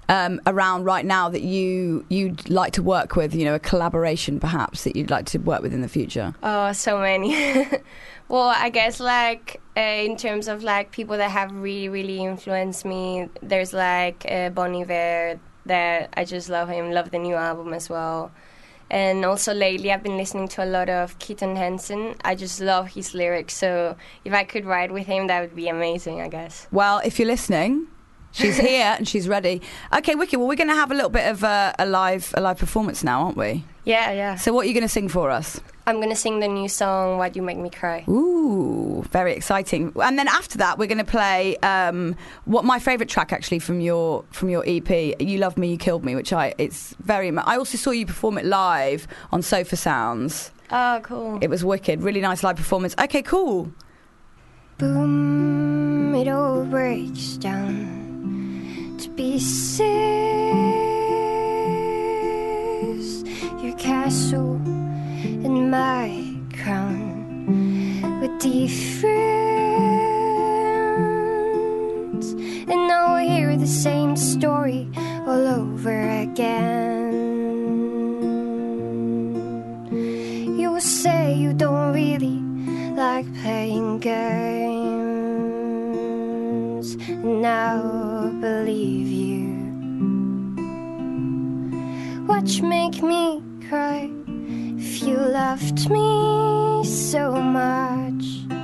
around right now that you'd like to work with, you know, a collaboration perhaps that you'd like to work with in the future? Oh, so many. Well, I guess like in terms of like people that have really, really influenced me, there's like Bon Iver, that I just love him, love the new album as well. And also lately I've been listening to a lot of Keaton Henson. I just love his lyrics, so if I could write with him, that would be amazing, I guess. Well, if you're listening, she's here and she's ready. Okay, wicked. Well, we're going to have a little bit of a live performance now, aren't we? Yeah. So what are you going to sing for us? I'm going to sing the new song, Why'd You Make Me Cry. Ooh, very exciting. And then after that, we're going to play what my favourite track, actually, from your EP, You Love Me, You Killed Me, which I also saw you perform it live on Sofa Sounds. Oh, cool. It was wicked. Really nice live performance. Okay, cool. Boom, it all breaks down to pieces. Your castle and my crown were different, and now we hear the same story all over again. You will say you don't really like playing games, and I'll believe you. Watch make me cry if you loved me so much.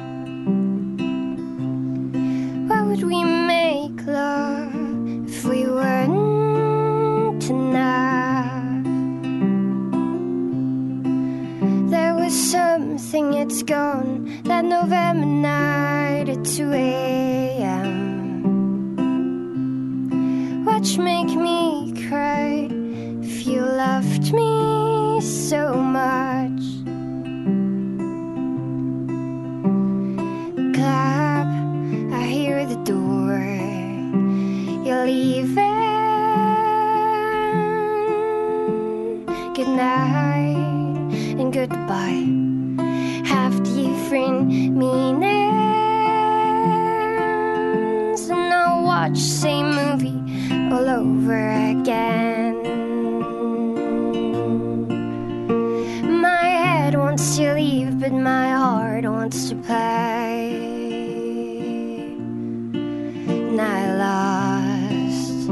Why would we make love if we weren't enough? There was something, it's gone, that November night at 2 a.m. Watch make me cry if you loved me so much. Clap, I hear the door. You're leaving. goodbye have different meanings, and I'll watch same movie all over again. My head wants to leave, but my heart wants to play. And I lost.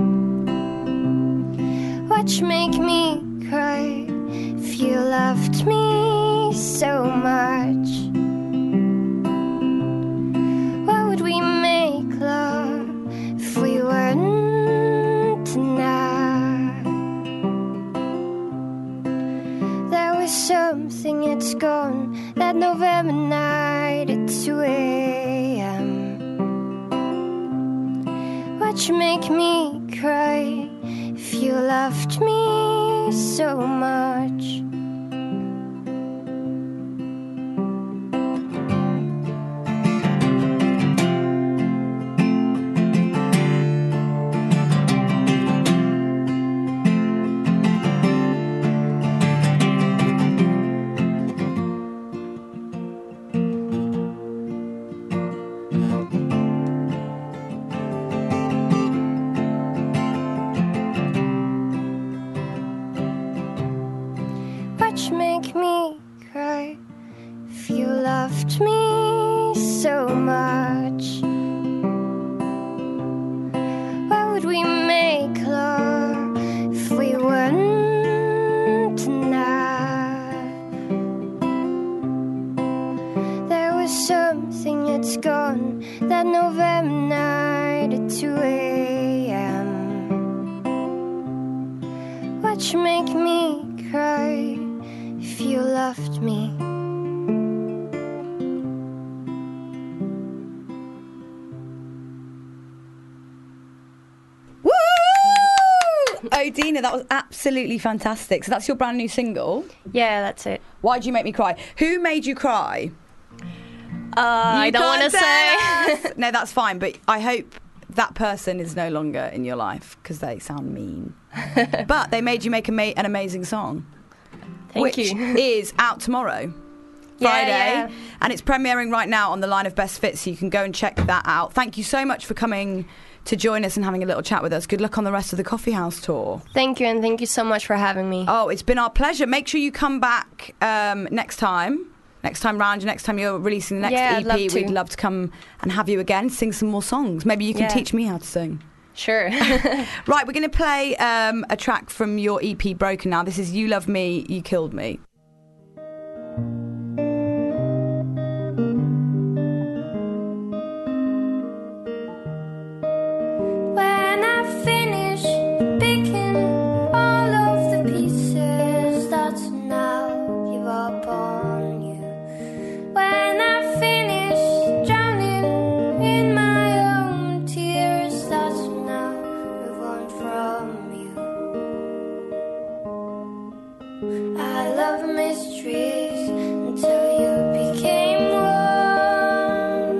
Watch make me cry if you loved me so much. Why would we make love if we weren't enough? There was something, it's gone, that November night at 2 a.m. Watch make me cry if you loved me so much. Watch make me cry if you loved me so much. Why would we make love if we weren't enough? There was something, it's gone, that November night at 2 a.m. Watch make me cry if you loved me. Woo! Oh, Dina, that was absolutely fantastic. So that's your brand new single? Yeah, that's it. Why'd you make me cry? Who made you cry? I don't want to say. No, that's fine, but I hope that person is no longer in your life because they sound mean. But they made you make an amazing song. Thank which you. is out tomorrow, Friday, and it's premiering right now on the Line of Best Fits, so you can go and check that out. Thank you so much for coming to join us and having a little chat with us. Good luck on the rest of the Coffee House tour. Thank you, and thank you so much for having me. Oh, it's been our pleasure. Make sure you come back next time round, next time you're releasing the next EP. We'd love to come and have you again, sing some more songs. Maybe you can teach me how to sing. Sure. Right, we're going to play a track from your EP, Broken now. This is You Love Me, You Killed Me. When I finish picking all of the pieces, that's when I'll give up on you. When I finish drowning in my own tears, that's when I'll move on from you. I love mysteries until you became one.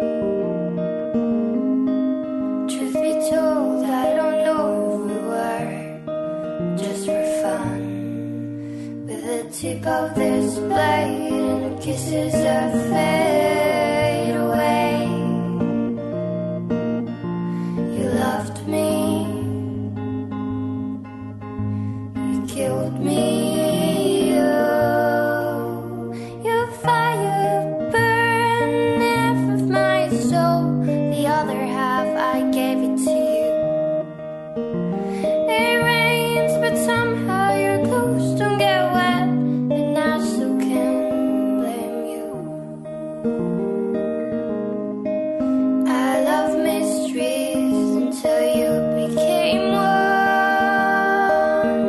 Truth be told, I don't know if we were just for fun. With the tip of this blade and kisses that fade away. You loved me, you killed me. Your fire burned half of my soul, the other half I gave it to you. It rains, but somehow your clothes don't get wet, and I still can't blame you. I love mysteries until you became one.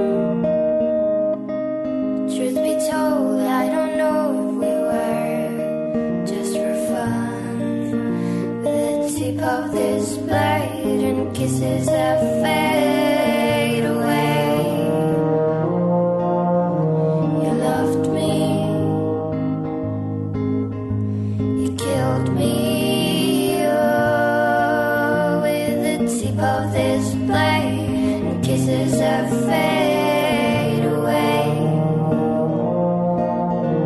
Truth be told, I don't know if we were just for fun. With the tip of this blade and kisses that fade away. You loved me, you killed me. Oh, with the tip of this blade and kisses that fade away.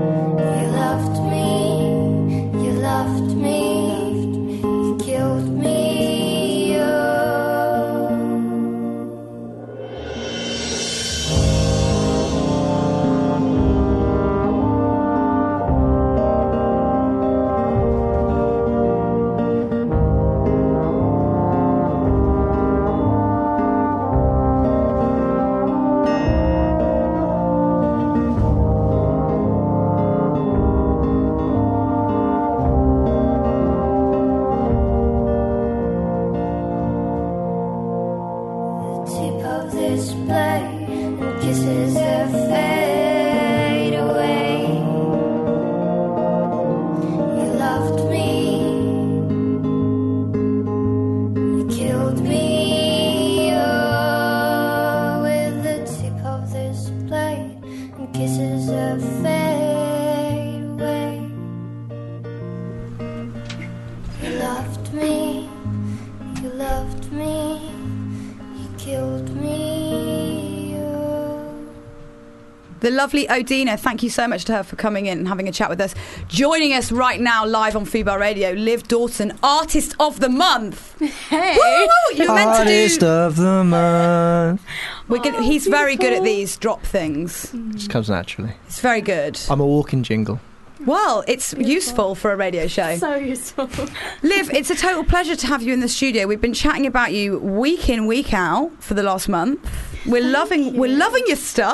The lovely Odina, thank you so much to her for coming in and having a chat with us. Joining us right now live on Fubar Radio, Liv Dawson, Artist of the Month. Hey. Woo! You're meant to do... Artist of the month. He's very good at these drop things. Just comes naturally. It's very good. I'm a walking jingle. Well, it's useful for a radio show. So useful. Liv, it's a total pleasure to have you in the studio. We've been chatting about you week in, week out for the last month. We're loving your stuff.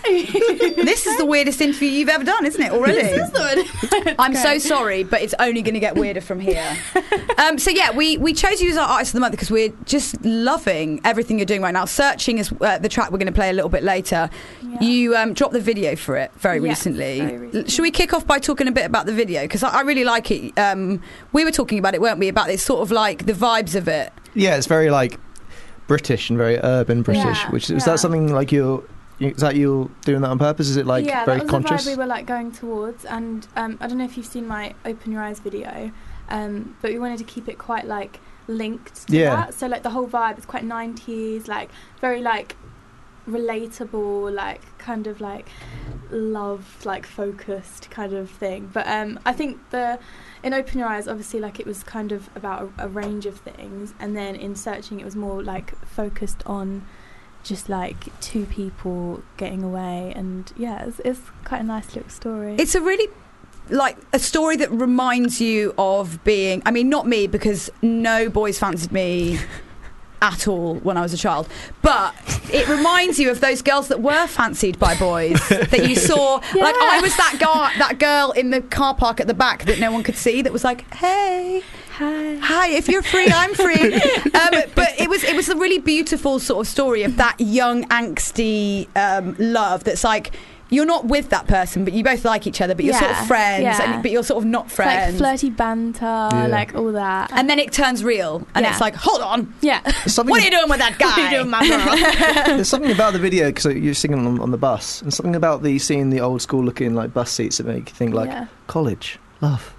This is the weirdest interview you've ever done, isn't it? Already. This is the weirdest. I'm so sorry, but it's only going to get weirder from here. So yeah, we chose you as our artist of the month because we're just loving everything you're doing right now. Searching is the track we're going to play a little bit later. Yeah. You dropped the video for it very recently. Should we kick off by talking a bit about the video? Because I really like it. We were talking about it, weren't we? About this sort of like the vibes of it. Yeah, it's very like British and very urban British. Is that something like you're doing that on purpose? Is it like very conscious? Yeah, that was the vibe we were like going towards. And I don't know if you've seen my Open Your Eyes video, but we wanted to keep it quite like linked to that. So like the whole vibe is quite 90s, like very like relatable, like kind of like love, like focused kind of thing. But I think in Open Your Eyes, obviously, like it was kind of about a range of things, and then in Searching, it was more like focused on just like two people getting away, and it's quite a nice little story. It's a really like a story that reminds you of being. I mean, not me, because no boys fancied me at all when I was a child, but it reminds you of those girls that were fancied by boys that you saw. Like I was that girl in the car park at the back that no one could see, that was like, hey, hi, if you're free, I'm free. But it was a really beautiful sort of story of that young angsty love that's like, you're not with that person, but you both like each other, but you're sort of friends, but you're sort of not friends. Like flirty banter, like all that. And then it turns real, and it's like, hold on. Yeah. What are you doing with that guy? What are you doing, my girl? There's something about the video, because you're singing on the bus, and something about seeing the old school looking like bus seats that make you think like, college. Love.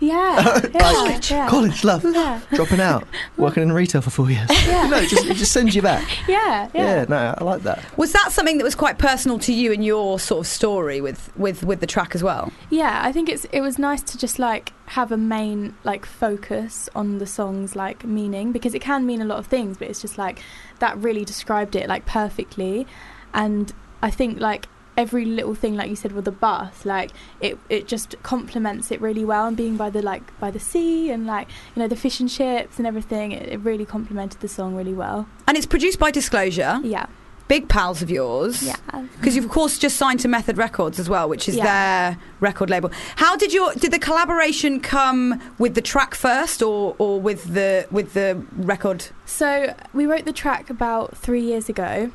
College, love. Yeah. Dropping out, working in retail for 4 years. Yeah. It just sends you back. Yeah. No, I like that. Was that something that was quite personal to you in your sort of story with the track as well? Yeah, I think it was nice to just like have a main like focus on the song's like meaning, because it can mean a lot of things, but it's just like that really described it like perfectly. And I think like every little thing, like you said with the bus, like it just complements it really well, and being by the sea and like, you know, the fish and chips and everything, it really complemented the song really well. And it's produced by Disclosure. Yeah. Big pals of yours. Yeah. Because you've of course just signed to Method Records as well, which is their record label. How did the collaboration come with the track first, or with the record? So we wrote the track about 3 years ago.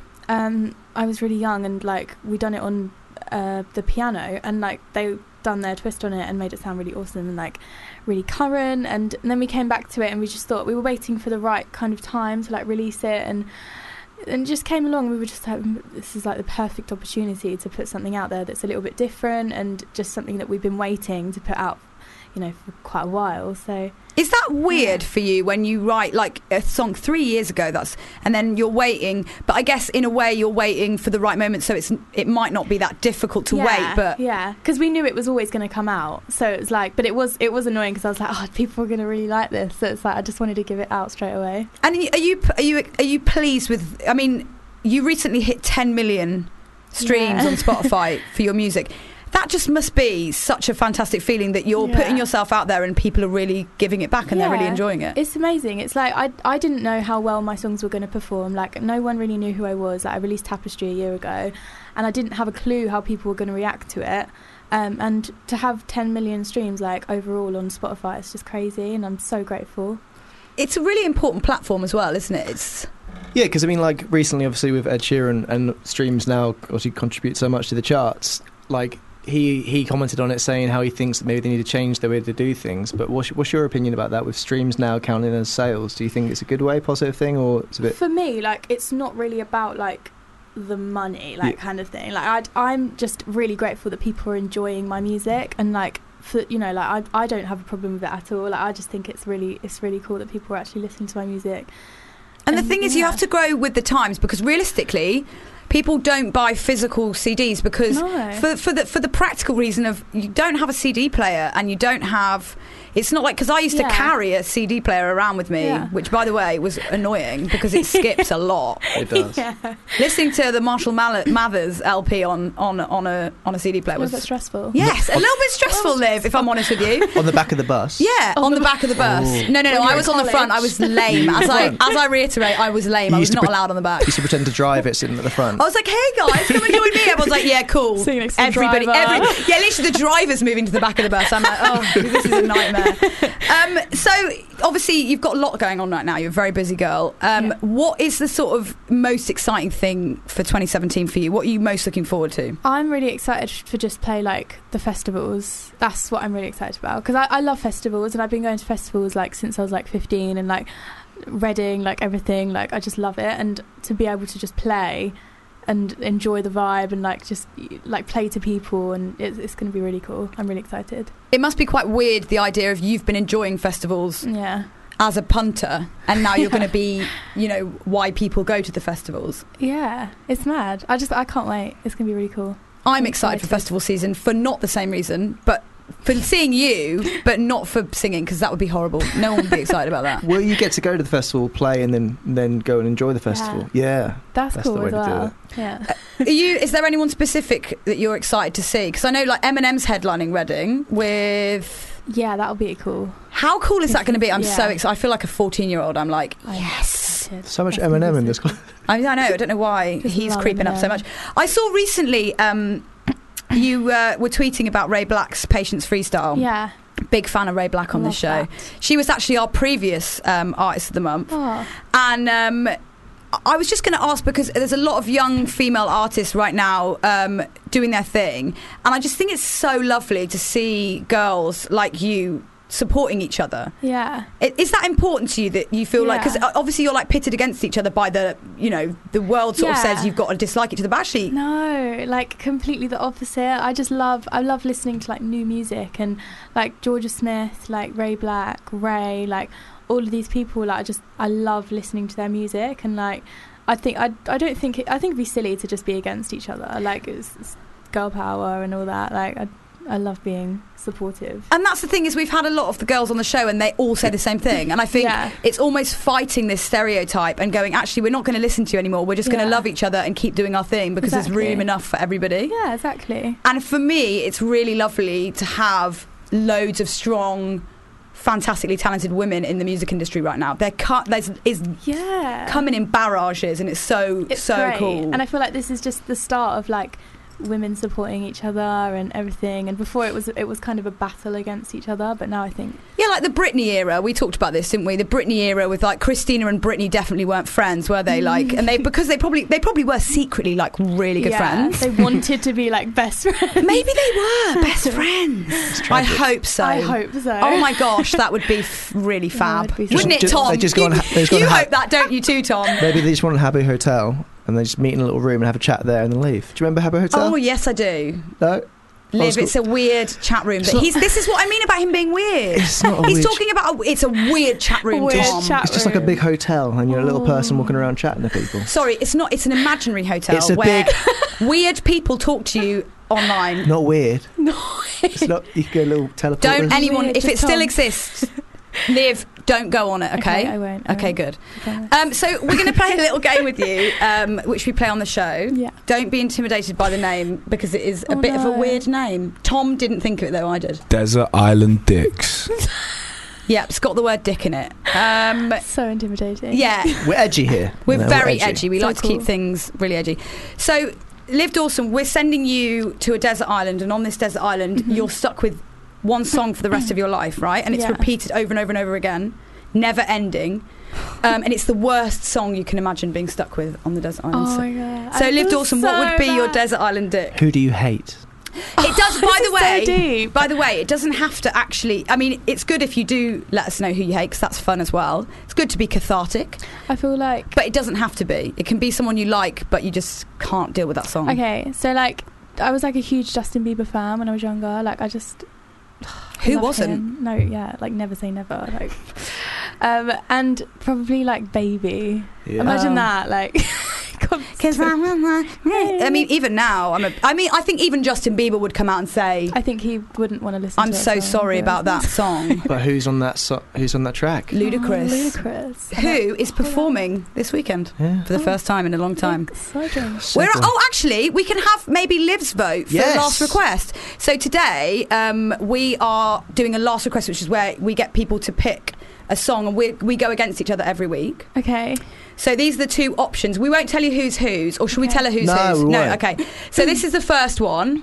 I was really young, and like we done it on the piano, and like they done their twist on it and made it sound really awesome and like really current. And then we came back to it, and we just thought we were waiting for the right kind of time to like release it, and just came along. We were just like, this is like the perfect opportunity to put something out there that's a little bit different, and just something that we've been waiting to put out, you know, for quite a while. So is that weird for you when you write like a song 3 years ago, and then you're waiting, but I guess in a way you're waiting for the right moment, so it might not be that difficult to wait, but because we knew it was always going to come out, so it was like, but it was annoying because I was like, oh, people are going to really like this, so it's like I just wanted to give it out straight away. And are you pleased with, I mean, you recently hit 10 million streams on Spotify for your music. That just must be such a fantastic feeling that you're putting yourself out there and people are really giving it back and they're really enjoying it. It's amazing. It's like I didn't know how well my songs were going to perform. Like no one really knew who I was. Like, I released Tapestry a year ago, and I didn't have a clue how people were going to react to it. And to have 10 million streams like overall on Spotify, it's just crazy, and I'm so grateful. It's a really important platform as well, isn't it? Yeah, because I mean, like recently, obviously with Ed Sheeran, and streams now obviously contribute so much to the charts. Like he commented on it, saying how he thinks that maybe they need to change their way to do things. But what's your opinion about that, with streams now counting as sales? Do you think it's a good way, positive thing, or it's a bit? For me, like it's not really about like the money, like kind of thing. Like I'm just really grateful that people are enjoying my music, and like for, you know, like I don't have a problem with it at all. Like I just think it's really cool that people are actually listening to my music. And the thing is, you have to grow with the times, because realistically, people don't buy physical CDs because for the practical reason of you don't have a CD player and you don't have. It's not like, because I used to carry a CD player around with me, which, by the way, was annoying because it skips a lot. It does. Listening to the Marshall Mathers LP on a CD player was a little bit stressful. Yes, a little bit stressful, Liv, if I'm honest with you. On the back of the bus? Yeah, on the back of the bus. Oh. No, I was on the front. I was lame. As I reiterate, I was lame. I was not allowed on the back. You used to pretend to drive it sitting at the front. I was like, hey guys, come and join me. Everyone's like, yeah, cool. Everybody, literally the driver's moving to the back of the bus. I'm like, oh, this is a nightmare. So obviously you've got a lot going on right now. You're a very busy girl. What is the sort of most exciting thing for 2017 for you? What are you most looking forward to? I'm really excited for just play like the festivals. That's what I'm really excited about, because I love festivals, and I've been going to festivals like since I was like 15, and like Reading, like everything, like I just love it. And to be able to just play and enjoy the vibe and like just like play to people, and it's going to be really cool. I'm really excited. It must be quite weird, the idea of you've been enjoying festivals as a punter, and now you're going to be, why people go to the festivals. Yeah, it's mad. I can't wait. It's going to be really cool. I'm excited for festival season for not the same reason, but for seeing you, but not for singing, because that would be horrible. No one would be excited about that. Well, you get to go to the festival, play, and then go and enjoy the festival. Yeah, that's cool the way as well. to do it. Yeah. Is there anyone specific that you're excited to see? Because I know like Eminem's headlining Reading with. Yeah, that'll be cool. How cool is that going to be? I'm so excited. I feel like a 14-year-old. I'm like, yes. So much Eminem in this. I know. I don't know why he's creeping up so much. I saw recently. You were tweeting about Ray Black's Patience Freestyle. Yeah. Big fan of Ray Black on this show. She was actually our previous Artist of the Month. Oh. And I was just going to ask, because there's a lot of young female artists right now doing their thing. And I just think it's so lovely to see girls like you supporting each other. Yeah. Is that important to you, that you feel like, because obviously you're like pitted against each other by the world sort of says you've got to dislike each other, but actually no, like completely the opposite. I love listening to like new music, and like Georgia Smith, like Ray Black, Ray, like all of these people, like I love listening to their music, and like I think it'd be silly to just be against each other. Like it's girl power and all that. Like I love being supportive. And that's the thing, is we've had a lot of the girls on the show and they all say the same thing, and I think it's almost fighting this stereotype and going, actually we're not going to listen to you anymore, we're just going to love each other and keep doing our thing, because there's room enough for everybody. Yeah, exactly. And for me it's really lovely to have loads of strong, fantastically talented women in the music industry right now. They're coming in barrages, and it's so great. Cool. And I feel like this is just the start of like women supporting each other and everything, and before it was kind of a battle against each other, but now I think like the Britney era, we talked about this, didn't we? The Britney era with like Christina and Britney definitely weren't friends, were they? Like, and because they probably were secretly like really good friends. They wanted to be like best friends. Maybe they were best friends. I hope so. Oh my gosh, that would be really fab, wouldn't it, Tom? You hope that, don't you too, Tom? Maybe they just want to Habbo Hotel and they just meet in a little room and have a chat there and then leave. Do you remember Habbo Hotel? Oh yes, I do. No. Liv, it's a weird chat room. This is what I mean about him being weird. It's not He's talking about it's a weird chat room, Tom. It's just like a big hotel and you're a little person walking around chatting to people. Sorry, it's not. It's an imaginary hotel where weird people talk to you online. Not weird. No, it's not. You can go a little teleport. Don't anyone, if it still exists, Liv, don't go on it, okay? I won't. Okay, good. So we're going to play a little game with you, which we play on the show. Yeah. Don't be intimidated by the name, because it is a bit of a weird name. Tom didn't think of it, though. I did. Desert Island Dicks. Yeah, it's got the word dick in it. So intimidating. Yeah. We're edgy here. We're very edgy. We like to keep things really edgy. So, Liv Dawson, we're sending you to a desert island, and on this desert island, you're stuck with one song for the rest of your life, right? And it's repeated over and over and over again, never ending. And it's the worst song you can imagine being stuck with on the desert island. Oh my God. So Liv Dawson, what would be your desert island dick? Who do you hate? It does, so deep. By the way, it doesn't have to actually, I mean, it's good if you do let us know who you hate, because that's fun as well. It's good to be cathartic. I feel like... But it doesn't have to be. It can be someone you like, but you just can't deal with that song. Okay, so like, I was like a huge Justin Bieber fan when I was younger. Like, I just... Who wasn't? Him. No, yeah, like never say never. Like, and probably like Baby. Yeah. Imagine that, like. I mean, even now, I think even Justin Bieber would come out and say, I think he wouldn't want to listen I'm to so sorry about that song. But who's on that track? Ludacris. Who is performing this weekend for the first time in a long time. Actually, we can have maybe Liv's vote for the last request. So today, we are doing a last request, which is where we get people to pick a song, and we go against each other every week. Okay. So these are the two options. We won't tell you who's whose, or should we tell her who's whose? We No, won't. okay. So this is the first one.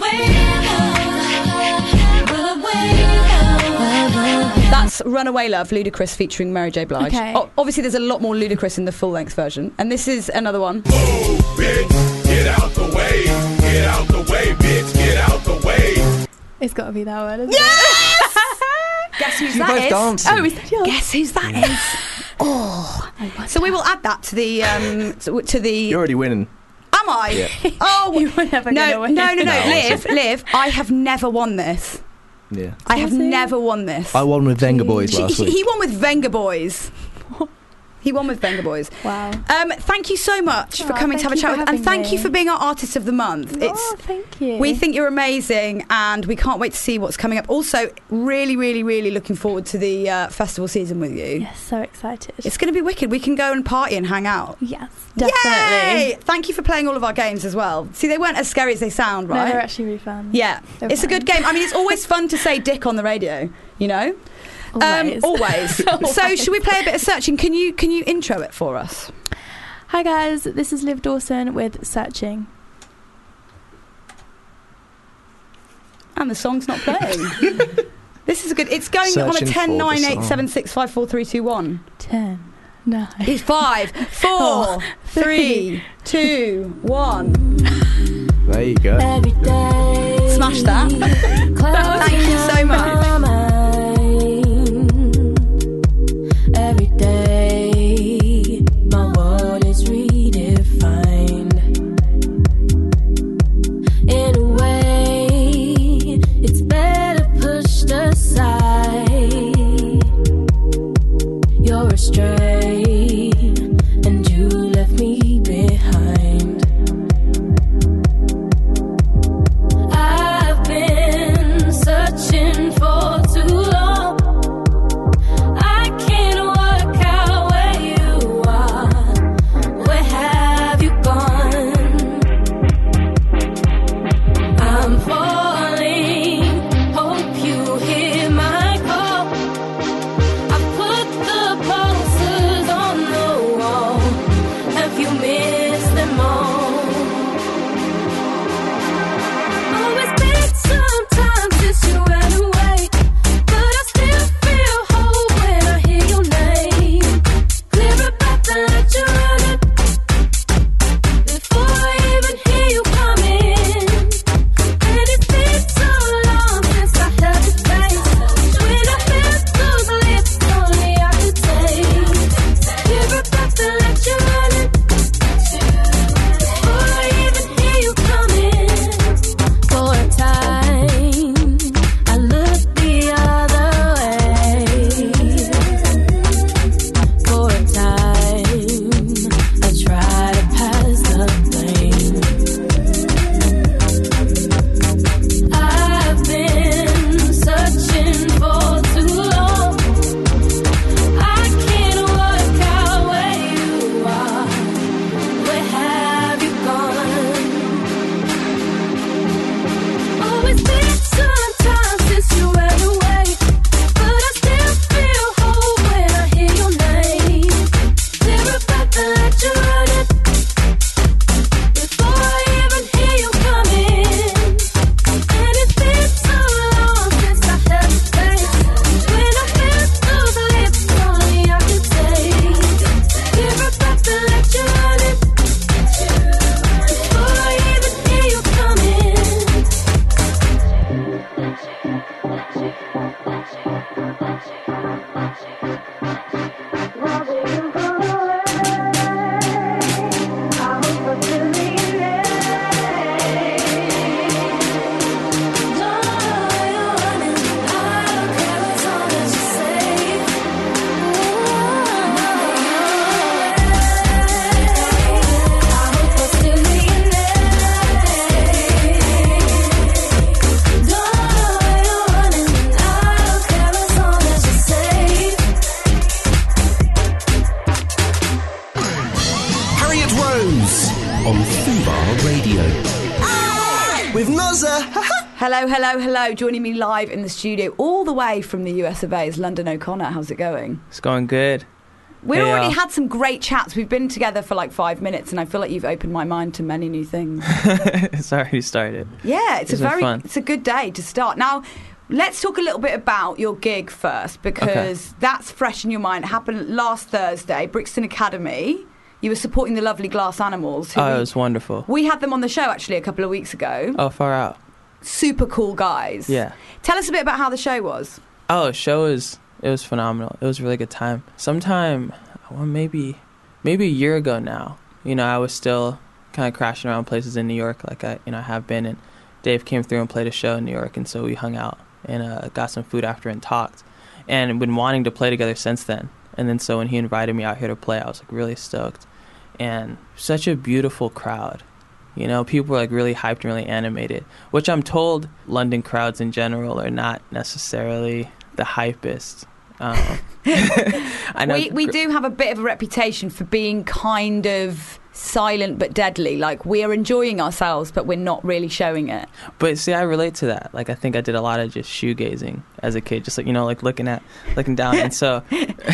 That's Runaway Love, Ludacris featuring Mary J. Blige. Okay. Obviously, there's a lot more Ludacris in the full-length version. And this is another one. Move, bitch, get out the way. Get out the way, bitch, get out the way. It's got to be that one, isn't Yes! Guess who's You're that both is? dancing. Oh, is that yours? Guess whose that is? Oh. So we will add that to the... You're already winning. Am I? Yeah. Oh, You were never no, gonna win. no, No, Liv, I have never won this. Yeah. I have Seriously? never won this. I won with Venga Boys last week. He won with Venga Boys. He won with Venga Boys. Wow. Thank you so much for coming to have a thank you chat for with us. And having thank you me. for being our Artist of the Month. Thank you. We think you're amazing, and we can't wait to see what's coming up. Also, really, really, really looking forward to the festival season with you. Yes, so excited. It's going to be wicked. We can go and party and hang out. Yes, definitely. Yay! Thank you for playing all of our games as well. See, they weren't as scary as they sound, No, right? they're actually really fun. Yeah, They're it's a fun. good game. I mean, it's always fun to say dick on the radio, you know? Always. Always. So should we play a bit of Searching? Can you intro it for us? Hi guys, this is Liv Dawson with Searching. And the song's not playing. This is a good... It's going on a Searching 10, for 9, the 8, song. 7, 6, 5, 4, 3, 2, 1. 10, 9. It's 5, 4, 3, 2, 1. There you go. Every day. Smash that. Thank you so much. Every day, my world is redefined. In a way, it's better pushed aside. You're a stray, and you left me behind. I've been searching for too long. I can't work out where you are. Where have you gone? I'm falling. Hope you hear my call. I put the posters on the wall. Have you missed them all? Oh, it's been some time since you ran away, but I still feel hope when I hear your name. Clear about the let you run it before I even hear you coming. And it's been so long since I heard your face. When I felt those lips, only I could taste. Clear about the let you run it before I even hear you coming. For a time, I looked the other way. For a time, I tried to pass the blame. I've been searching for too long. I can't work out where you are. Where have you gone? Oh, it's been some time since you ran away, but I still feel hope when I hear your name. Clear about the let you run it before I even hear you coming. And it's been so long since I heard your face. When I felt those lips, only I could taste. Clear about the let you run it before I even hear you coming. Hello, hello, hello. Joining me live in the studio all the way from the US of A is London O'Connor. How's it going? It's going good. We've already had some great chats. We've been together for like 5 minutes and I feel like you've opened my mind to many new things. It's already started. Yeah, it's fun. It's a good day to start. Now, let's talk a little bit about your gig first because that's fresh in your mind. It happened last Thursday, Brixton Academy. You were supporting the lovely Glass Animals. It was wonderful. We had them on the show actually a couple of weeks ago. Oh, far out. Super cool guys. Yeah. Tell us a bit about how the show was. Oh, the show it was phenomenal. It was a really good time. Sometime, maybe a year ago now, I was still kind of crashing around places in New York like I have been, and Dave came through and played a show in New York, and so we hung out and got some food after and talked, and been wanting to play together since then. And then so when he invited me out here to play, I was like really stoked, and such a beautiful crowd. People were like really hyped and really animated, which I'm told London crowds in general are not necessarily the hypest. I know we do have a bit of a reputation for being kind of silent but deadly. Like, we're enjoying ourselves, but we're not really showing it. But see, I relate to that. Like, I think I did a lot of just shoegazing as a kid, just like like looking down. And so,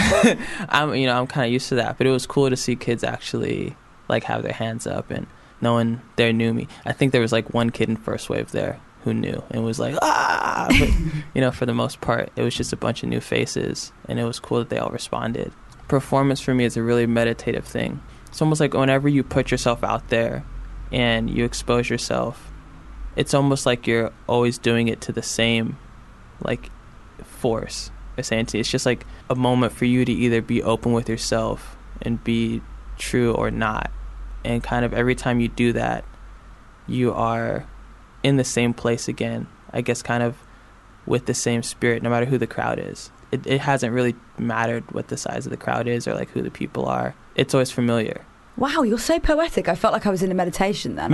I'm kind of used to that. But it was cool to see kids actually like have their hands up and knowing they knew me. I think there was like one kid in First Wave there who knew and was like, ah! But, for the most part, it was just a bunch of new faces, and it was cool that they all responded. Performance for me is a really meditative thing. It's almost like whenever you put yourself out there and you expose yourself, it's almost like you're always doing it to the same, like, force. Essentially, it's just like a moment for you to either be open with yourself and be true or not. And kind of every time you do that, you are in the same place again, I guess, kind of with the same spirit, no matter who the crowd is. It hasn't really mattered what the size of the crowd is or like who the people are. It's always familiar. Wow, you're so poetic. I felt like I was in a meditation then.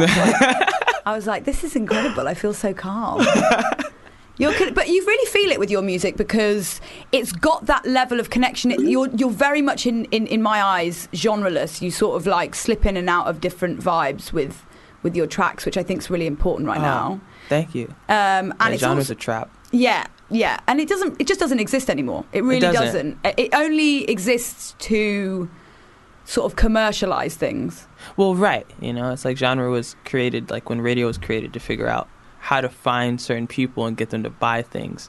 I was like, this is incredible. I feel so calm. But you really feel it with your music because it's got that level of connection. You're very much, in my eyes, genreless. You sort of like slip in and out of different vibes with your tracks, which I think is really important right now. Thank you. And the it's genre's a trap. Yeah, and it just doesn't exist anymore. It really doesn't. It only exists to sort of commercialize things. Well, right. It's like genre was created, like when radio was created, to figure out how to find certain people and get them to buy things,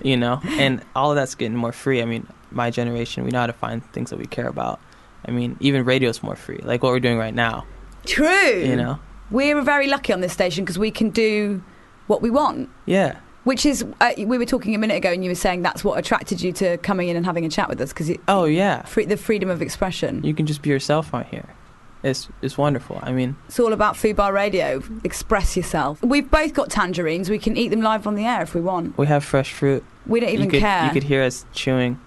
and all of that's getting more free. I mean, my generation, we know how to find things that we care about. I mean, even radio's more free, like what we're doing right now. True. We're very lucky on this station because we can do what we want. Yeah. Which is, we were talking a minute ago and you were saying that's what attracted you to coming in and having a chat with us because the freedom of expression. You can just be yourself on here. It's wonderful. I mean, it's all about Fubar Radio. Express yourself. We've both got tangerines. We can eat them live on the air if we want. We have fresh fruit. We don't even care. You could hear us chewing.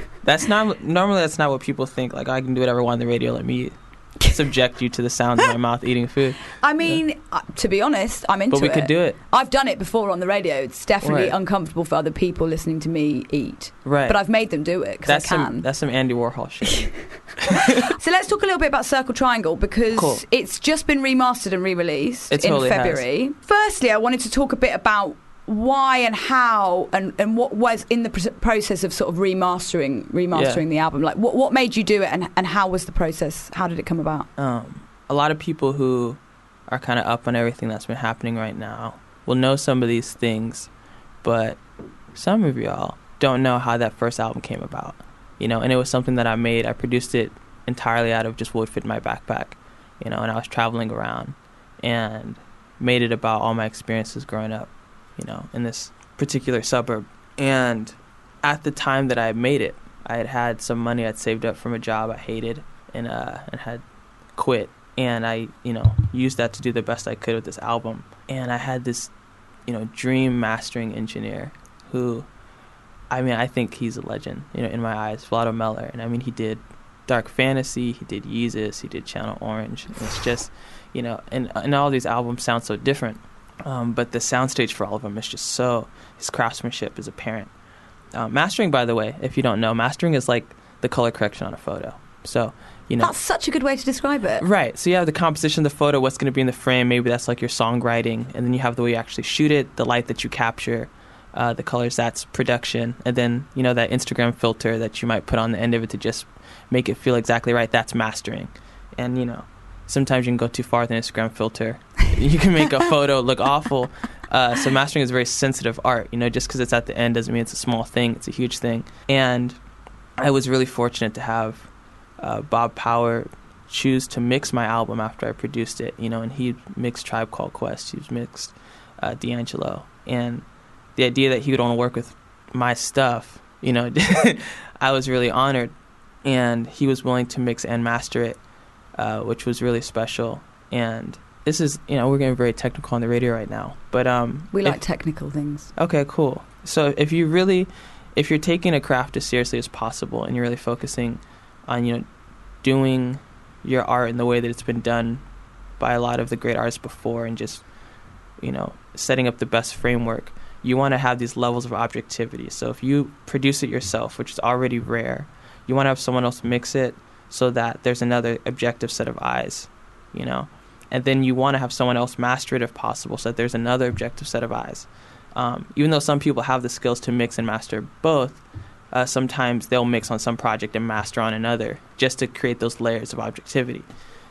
Normally that's not what people think. Like, I can do whatever I want on the radio. Let me subject you to the sound of my mouth eating food. I mean, to be honest, I'm into it. But we could do it. I've done it before on the radio. It's definitely uncomfortable for other people listening to me eat. Right. But I've made them do it because I can. That's some Andy Warhol shit. So let's talk a little bit about Circle Triangle because it's just been remastered and re-released in February. Firstly, I wanted to talk a bit about why and how and what was in the process of sort of remastering the album. Like, what made you do it and how was the process? How did it come about? A lot of people who are kind of up on everything that's been happening right now will know some of these things, but some of y'all don't know how that first album came about. And it was something that I made. I produced it entirely out of just what would fit in my backpack, and I was traveling around and made it about all my experiences growing up, in this particular suburb. And at the time that I made it, I had some money I'd saved up from a job I hated and had quit. And I, used that to do the best I could with this album. And I had this, dream mastering engineer who, I think he's a legend, in my eyes, Vlado Meller. And he did Dark Fantasy, he did Yeezus, he did Channel Orange. And it's just, and all these albums sound so different. But the soundstage for all of them is just his craftsmanship is apparent. Mastering, by the way, if you don't know, mastering is like the color correction on a photo. So, you know. That's such a good way to describe it. Right. So you have the composition of the photo, what's going to be in the frame. Maybe that's like your songwriting. And then you have the way you actually shoot it, the light that you capture, the colors, that's production. And then, you know, that Instagram filter that you might put on the end of it to just make it feel exactly right, that's mastering. And, you know, sometimes you can go too far with an Instagram filter. You can make a photo look awful. So mastering is very sensitive art. You know, just because it's at the end doesn't mean it's a small thing. It's a huge thing. And I was really fortunate to have Bob Power choose to mix my album after I produced it. You know, and he mixed Tribe Called Quest. He's mixed D'Angelo. And the idea that he would want to work with my stuff, you know, I was really honored. And he was willing to mix and master it, which was really special. And this is, you know, we're getting very technical on the radio right now, but we like technical things. Okay, cool. So if you're taking a craft as seriously as possible and you're really focusing on, you know, doing your art in the way that it's been done by a lot of the great artists before, and just, you know, setting up the best framework, you want to have these levels of objectivity. So if you produce it yourself, which is already rare, you want to have someone else mix it so that there's another objective set of eyes, you know. And then you want to have someone else master it if possible so that there's another objective set of eyes. Even though some people have the skills to mix and master both, sometimes they'll mix on some project and master on another just to create those layers of objectivity.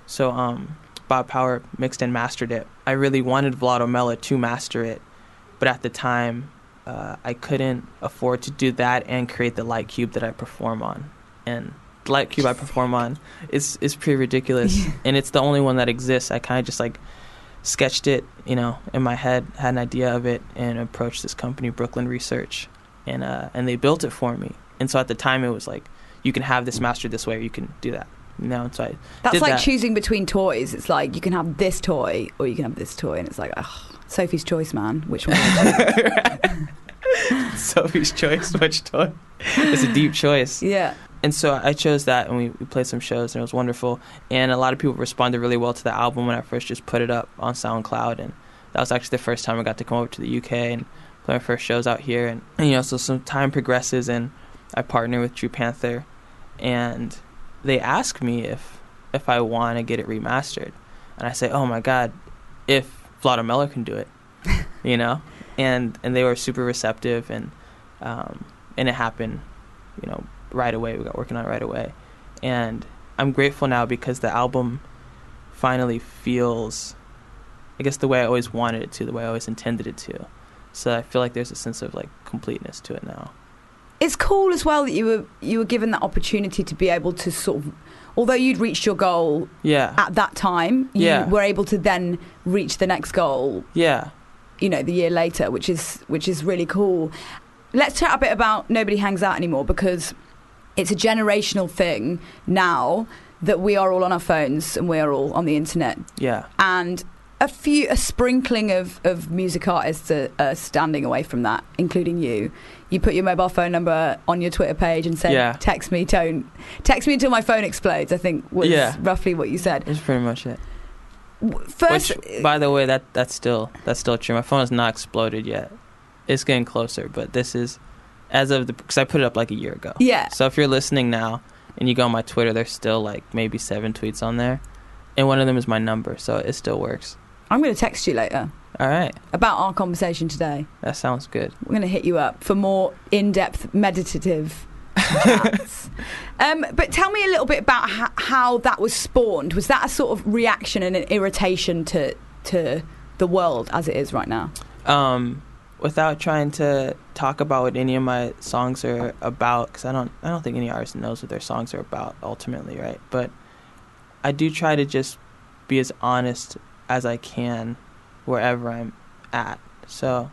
So Bob Power mixed and mastered it. I really wanted Vlado Mela to master it, but at the time I couldn't afford to do that and create the light cube that I perform on. And the light cube I perform on is pretty ridiculous. And it's the only one that exists. I kind of just like sketched it, you know, in my head, had an idea of it, and approached this company, Brooklyn Research, and they built it for me. And so at the time it was like, you can have this mastered this way, or you can do that. You know, and so I That's did like that. choosing between toys. It's like you can have this toy or you can have this toy, and it's like, Sophie's choice, man. Which one? Sophie's choice, which toy? It's a deep choice. Yeah. And so I chose that, and we played some shows, and it was wonderful. And a lot of people responded really well to the album when I first just put it up on SoundCloud. And that was actually the first time I got to come over to the UK and play my first shows out here. And you know, so some time progresses, and I partner with True Panther, and they ask me if I want to get it remastered. And I say, oh my God, if Vlado Mela can do it, you know? And they were super receptive, and it happened, you know, right away. We got working on it right away. And I'm grateful now because the album finally feels, I guess, the way I always wanted it to, the way I always intended it to. So I feel like there's a sense of like completeness to it now. It's cool as well that you were given that opportunity to be able to sort of, although you'd reached your goal at that time, you were able to then reach the next goal. Yeah. You know, the year later, which is really cool. Let's chat a bit about Nobody Hangs Out Anymore, because it's a generational thing now that we are all on our phones and we are all on the internet. Yeah. And a sprinkling of music artists are standing away from that, including you. You put your mobile phone number on your Twitter page and said, text me until my phone explodes, I think was roughly what you said. That's pretty much it. First, which, by the way, that's still true. My phone has not exploded yet. It's getting closer, but this is as of because I put it up like a year ago. Yeah. So if you're listening now and you go on my Twitter, there's still like maybe 7 tweets on there, and one of them is my number, so it still works. I'm going to text you later. All right. About our conversation today. That sounds good. We're going to hit you up for more in-depth meditative chats. But tell me a little bit about how that was spawned. Was that a sort of reaction and an irritation to the world as it is right now? Without trying to talk about what any of my songs are about, because I don't think any artist knows what their songs are about ultimately, right? But I do try to just be as honest as I can wherever I'm at. So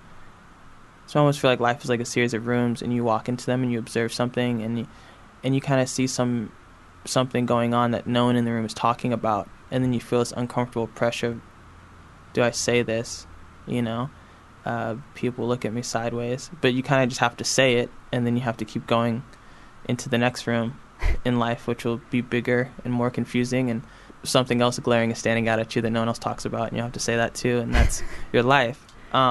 I almost feel like life is like a series of rooms, and you walk into them and you observe something, and you kind of see something going on that no one in the room is talking about, and then you feel this uncomfortable pressure of, do I say this? You know, people look at me sideways, but you kind of just have to say it, and then you have to keep going into the next room in life, which will be bigger and more confusing, and something else glaring is standing out at you that no one else talks about, and you have to say that too, and that's your life.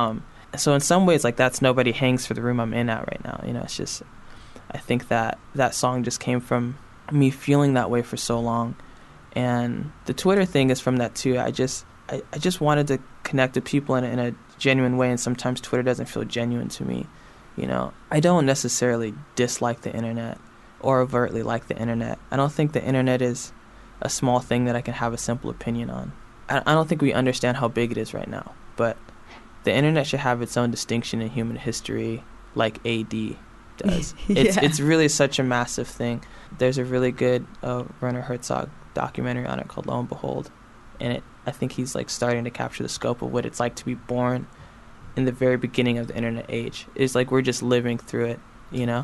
So in some ways, like, that's Nobody Hangs for the room I'm in at right now. You know, it's just, I think that song just came from me feeling that way for so long, And the Twitter thing is from that too. I just wanted to connect with people in a genuine way, and sometimes Twitter doesn't feel genuine to me. You know, I don't necessarily dislike the internet or overtly like the internet. I don't think the internet is a small thing that I can have a simple opinion on. I don't think we understand how big it is right now, but the internet should have its own distinction in human history, like AD does. It's really such a massive thing. There's a really good Werner Herzog documentary on it called Lo and Behold, and I think he's like starting to capture the scope of what it's like to be born in the very beginning of the internet age. It's like we're just living through it, you know?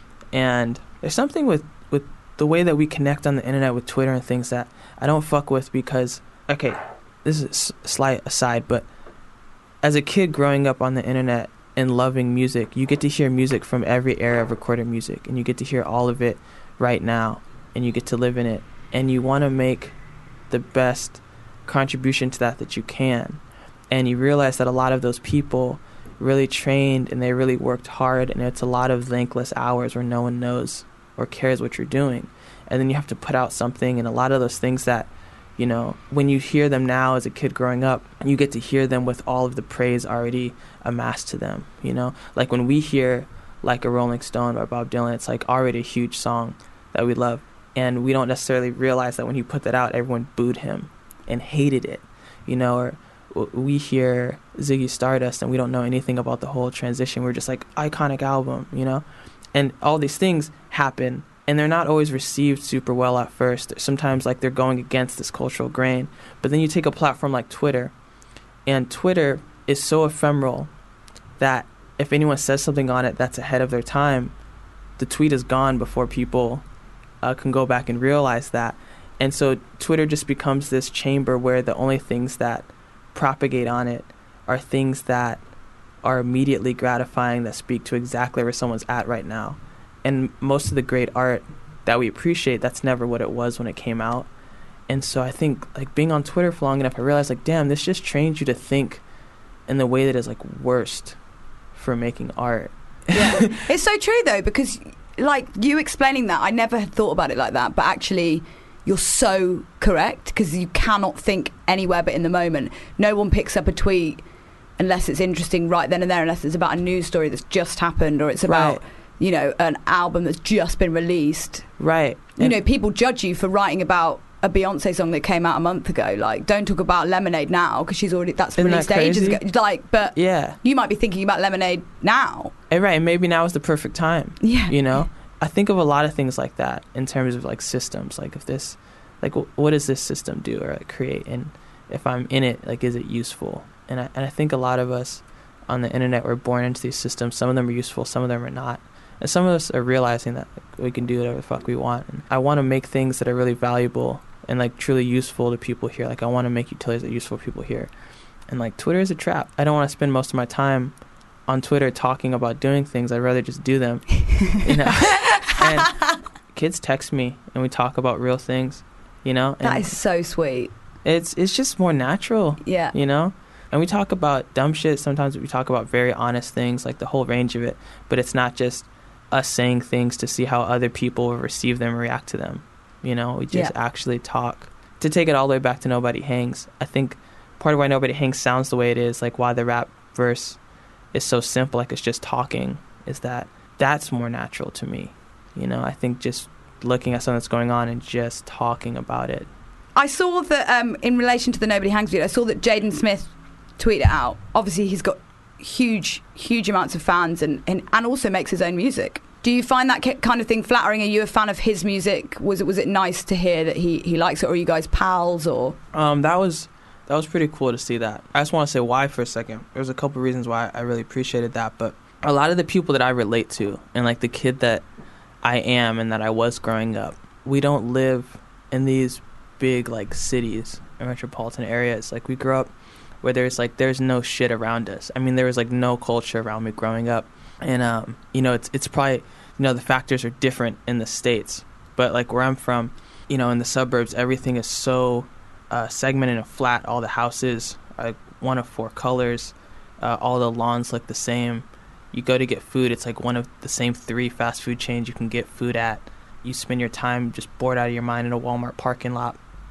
And there's something with the way that we connect on the internet with Twitter and things that I don't fuck with because, okay, this is a slight aside, but as a kid growing up on the internet and loving music, you get to hear music from every era of recorded music, and you get to hear all of it right now, and you get to live in it, and you want to make the best contribution to that you can. And you realize that a lot of those people really trained and they really worked hard, and it's a lot of thankless hours where no one knows or cares what you're doing. And then you have to put out something, and a lot of those things that, you know, when you hear them now as a kid growing up, you get to hear them with all of the praise already amassed to them, you know? Like when we hear Like a Rolling Stone by Bob Dylan, it's like already a huge song that we love. And we don't necessarily realize that when he put that out, everyone booed him and hated it, you know? Or we hear Ziggy Stardust and we don't know anything about the whole transition. We're just like, iconic album, you know? And all these things happen, and they're not always received super well at first. Sometimes like they're going against this cultural grain. But then you take a platform like Twitter, and Twitter is so ephemeral that if anyone says something on it that's ahead of their time, the tweet is gone before people can go back and realize that. And so Twitter just becomes this chamber where the only things that propagate on it are things that are immediately gratifying, that speak to exactly where someone's at right now. And most of the great art that we appreciate, that's never what it was when it came out. And so I think like being on Twitter for long enough, I realized like, damn, this just trains you to think in the way that is like worst for making art. Yeah. It's so true though, because like you explaining that, I never had thought about it like that, but actually you're so correct, because you cannot think anywhere but in the moment. No one picks up a tweet unless it's interesting right then and there, unless it's about a news story that's just happened, or it's about, you know, an album that's just been released. Right. You know, people judge you for writing about a Beyonce song that came out a month ago. Like, don't talk about Lemonade now, because she's already, that's released ages ago. Like, but yeah, you might be thinking about Lemonade now. Right, and maybe now is the perfect time. Yeah. You know? I think of a lot of things like that in terms of like systems. Like if this, like what does this system do or like create? And if I'm in it, like is it useful? And I think a lot of us on the internet were born into these systems. Some of them are useful, some of them are not. And some of us are realizing that we can do whatever the fuck we want. And I want to make things that are really valuable and like truly useful to people here. Like I want to make utilities that are useful to people here. And like Twitter is a trap. I don't want to spend most of my time on Twitter talking about doing things. I'd rather just do them. You know? And kids text me and we talk about real things, you know? And that is so sweet. It's just more natural. Yeah. You know? And we talk about dumb shit. Sometimes we talk about very honest things, like the whole range of it. But it's not just us saying things to see how other people will receive them and react to them. You know, we just actually talk. To take it all the way back to Nobody Hangs, I think part of why Nobody Hangs sounds the way it is, like why the rap verse is so simple, like it's just talking, is that that's more natural to me. You know, I think just looking at something that's going on and just talking about it. I saw that in relation to the Nobody Hangs video, I saw that Jaden Smith tweeted it out. Obviously, he's got huge amounts of fans and also makes his own music. Do you find that kind of thing flattering? Are you a fan of his music? Was it nice to hear that he likes it, or are you guys pals? Or that was pretty cool to see that. I just want to say why for a second. There's a couple reasons why I really appreciated that, but a lot of the people that I relate to, and like the kid that I am and that I was growing up, we don't live in these big like cities or metropolitan areas. Like we grew up where there's no shit around us. I mean, there was like no culture around me growing up. And, you know, it's probably, you know, the factors are different in the States. But, like, where I'm from, you know, in the suburbs, everything is so segmented and flat. All the houses are like one of four colors. All the lawns look the same. You go to get food, it's like one of the same 3 fast food chains you can get food at. You spend your time just bored out of your mind in a Walmart parking lot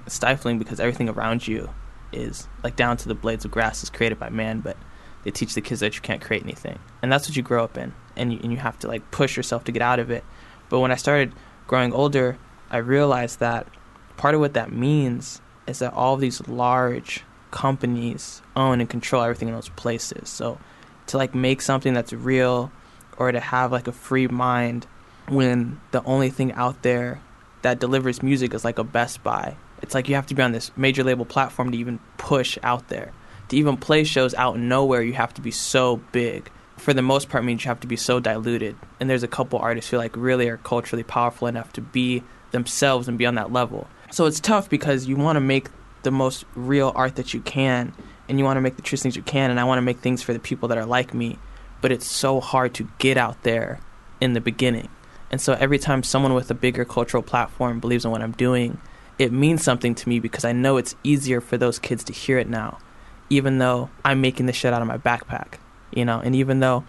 stifling because everything around you is, like, down to the blades of grass is created by man, but they teach the kids that you can't create anything. And that's what you grow up in, and you have to, like, push yourself to get out of it. But when I started growing older, I realized that part of what that means is that all of these large companies own and control everything in those places. So to, like, make something that's real, or to have, like, a free mind when the only thing out there that delivers music is like a Best Buy, it's like you have to be on this major label platform to even push out there. To even play shows out in nowhere, you have to be so big. For the most part, means you have to be so diluted. And there's a couple artists who, like, really are culturally powerful enough to be themselves and be on that level. So it's tough because you want to make the most real art that you can, and you want to make the truest things you can, and I want to make things for the people that are like me. But it's so hard to get out there in the beginning. And so every time someone with a bigger cultural platform believes in what I'm doing, it means something to me because I know it's easier for those kids to hear it now, even though I'm making this shit out of my backpack, you know. And even though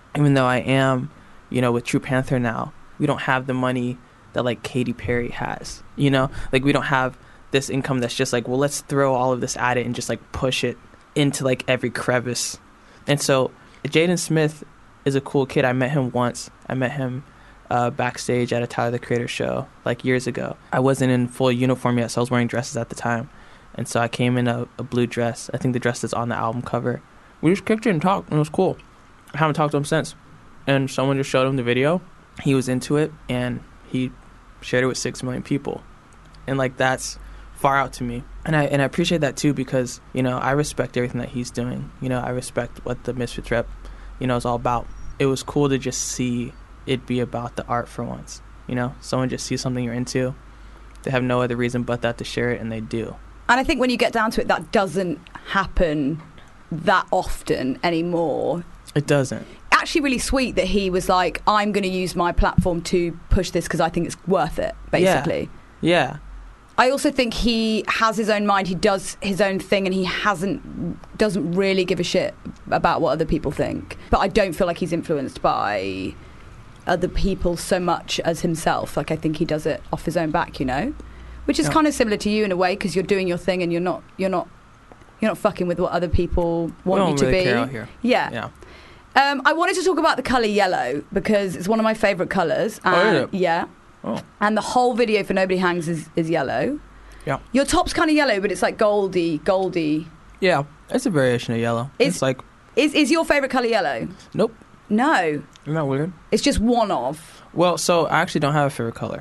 I am, you know, with True Panther now, we don't have the money that, like, Katy Perry has, you know. Like, we don't have this income that's just like, well, let's throw all of this at it and just, like, push it into, like, every crevice. And so Jaden Smith is a cool kid. I met him once. I met him backstage at a Tyler the Creator show, like, years ago. I wasn't in full uniform yet, so I was wearing dresses at the time. And so I came in a blue dress. I think the dress that's on the album cover. We just kicked it and talked, and it was cool. I haven't talked to him since. And someone just showed him the video. He was into it, and he shared it with 6 million people. And, like, that's far out to me. And I appreciate that, too, because, you know, I respect everything that he's doing. You know, I respect what the Misfits rep, you know, is all about. It was cool to just see it be about the art for once. You know, someone just sees something you're into. They have no other reason but that to share it, and they do. And I think when you get down to it, that doesn't happen that often anymore. It doesn't. Actually really sweet that he was like, I'm going to use my platform to push this because I think it's worth it, basically. Yeah. I also think he has his own mind. He does his own thing, and he doesn't really give a shit about what other people think. But I don't feel like he's influenced by other people so much as himself. Like, I think he does it off his own back, you know, which is kind of similar to you in a way, because you're doing your thing and you're not fucking with what other people want you to really be. Care out here. Yeah. I wanted to talk about the colour yellow because it's one of my favourite colours. Yeah. Oh. And the whole video for Nobody Hangs is yellow. Yeah. Your top's kind of yellow, but it's like goldy. Yeah, it's a variation of yellow. It's like... Is your favourite colour yellow? Nope. No. Isn't that weird? It's just one of. Well, so I actually don't have a favorite color.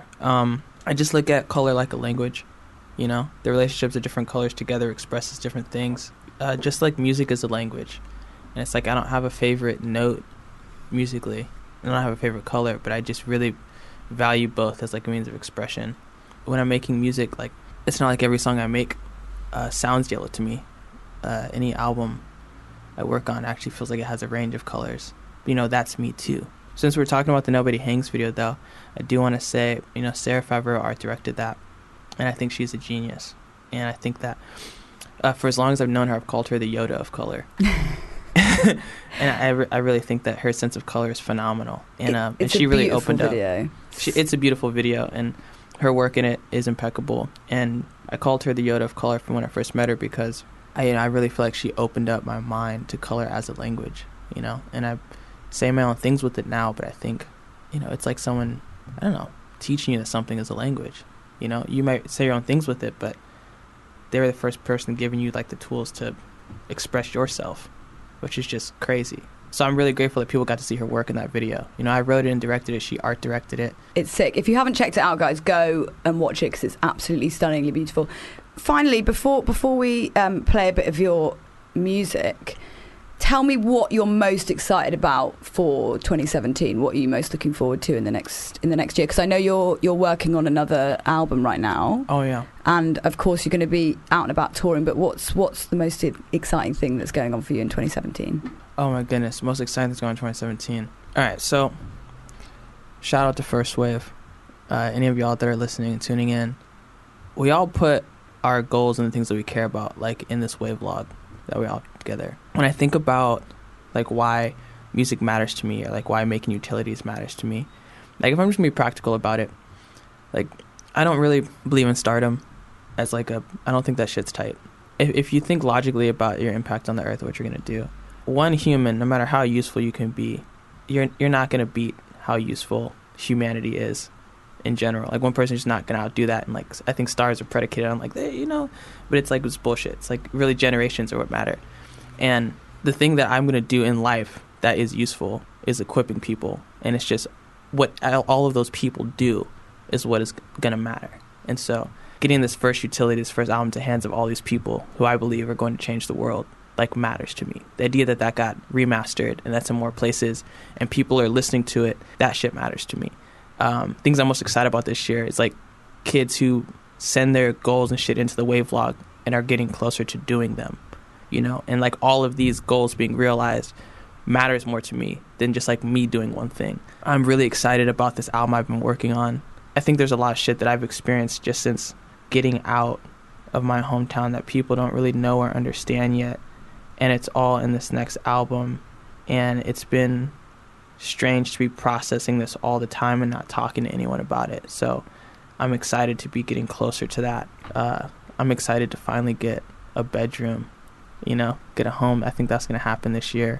I just look at color like a language. You know, the relationships of different colors together expresses different things. Just like music is a language. And it's like I don't have a favorite note musically. I don't have a favorite color, but I just really value both as like a means of expression. When I'm making music, like, it's not like every song I make sounds yellow to me. Any album I work on actually feels like it has a range of colors. You know, that's me too. Since we're talking about the Nobody Hangs video, though, I do want to say, you know, Sarah Favreau art directed that, and I think she's a genius. And I think that for as long as I've known her, I've called her the Yoda of color. And I really think that her sense of color is phenomenal. And she really opened up. It's a beautiful video, and her work in it is impeccable. And I called her the Yoda of color from when I first met her because I really feel like she opened up my mind to color as a language, you know. And I say my own things with it now, but I think, you know, it's like someone, I don't know, teaching you that something is a language. You know, you might say your own things with it, but they're the first person giving you like the tools to express yourself, which is just crazy. So I'm really grateful that people got to see her work in that video. You know, I wrote it and directed it. She art directed it. It's sick. If you haven't checked it out, guys, go and watch it because it's absolutely stunningly beautiful. Finally, before we play a bit of your music, tell me what you're most excited about for 2017. What are you most looking forward to in the next year? Because I know you're working on another album right now. Oh yeah. And of course you're going to be out and about touring. But what's the most exciting thing that's going on for you in 2017? Oh my goodness, most exciting thing's going on in 2017. All right, so shout out to First Wave. Any of y'all that are listening and tuning in, we all put our goals and the things that we care about like in this wave log that we all put together. When I think about like why music matters to me or like why making utilities matters to me, like if I'm just gonna be practical about it, like I don't really believe in stardom. as like I don't think that shit's tight. If you think logically about your impact on the earth, what you're going to do, one human, no matter how useful you can be, you're not going to beat how useful humanity is in general. Like one person's just not going to outdo that. And like I think stars are predicated on like, but it's like it's bullshit. It's like really generations are what matter. And the thing that I'm going to do in life that is useful is equipping people. And it's just what all of those people do is what is going to matter. And so getting this first utility, this first album to hands of all these people who I believe are going to change the world, like matters to me. The idea that got remastered and that's in more places and people are listening to it, that shit matters to me. Things I'm most excited about this year is like kids who send their goals and shit into the Wave Vlog and are getting closer to doing them, and like all of these goals being realized matters more to me than just like me doing one thing. I'm really excited about this album I've been working on. I think there's a lot of shit that I've experienced just since getting out of my hometown that people don't really know or understand yet, and it's all in this next album. And it's been strange to be processing this all the time and not talking to anyone about it. So I'm excited to be getting closer to that. I'm excited to finally get a bedroom, get a home. I think that's going to happen this year.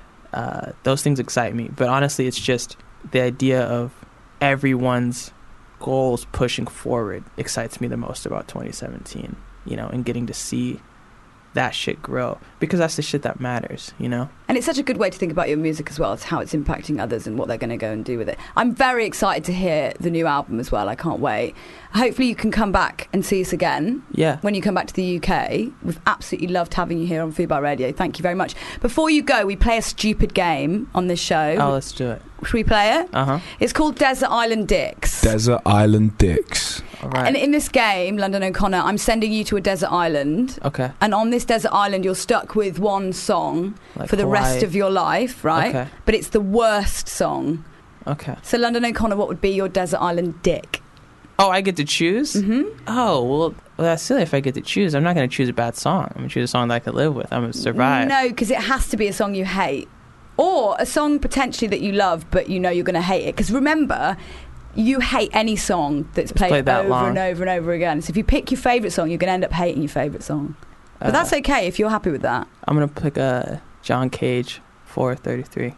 Those things excite me, but honestly it's just the idea of everyone's goals pushing forward excites me the most about 2017, and getting to see that shit grow, because that's the shit that matters, And it's such a good way to think about your music as well, as how it's impacting others and what they're going to go and do with it. I'm very excited to hear the new album as well. I can't wait. Hopefully you can come back and see us again. Yeah. When you come back to the UK. We've absolutely loved having you here on Fubar Radio. Thank you very much. Before you go, we play a stupid game on this show. Oh, let's do it. Should we play it? Uh-huh. It's called Desert Island Dicks. Desert Island Dicks. All right. And in this game, London O'Connor, I'm sending you to a desert island. Okay. And on this desert island, you're stuck with one song like for the Hawaii. rest of your life, right? Okay. But it's the worst song. Okay. So London O'Connor, what would be your desert island dick? Oh, I get to choose? Mm-hmm. Oh, well, that's silly if I get to choose. I'm not going to choose a bad song. I'm going to choose a song that I could live with. I'm going to survive. No, because it has to be a song you hate. Or a song potentially that you love, but you're going to hate it. Because remember, you hate any song that's played that over long. and over and over again. So if you pick your favourite song, you're going to end up hating your favourite song. But that's okay if you're happy with that. I'm going to pick a John Cage 433.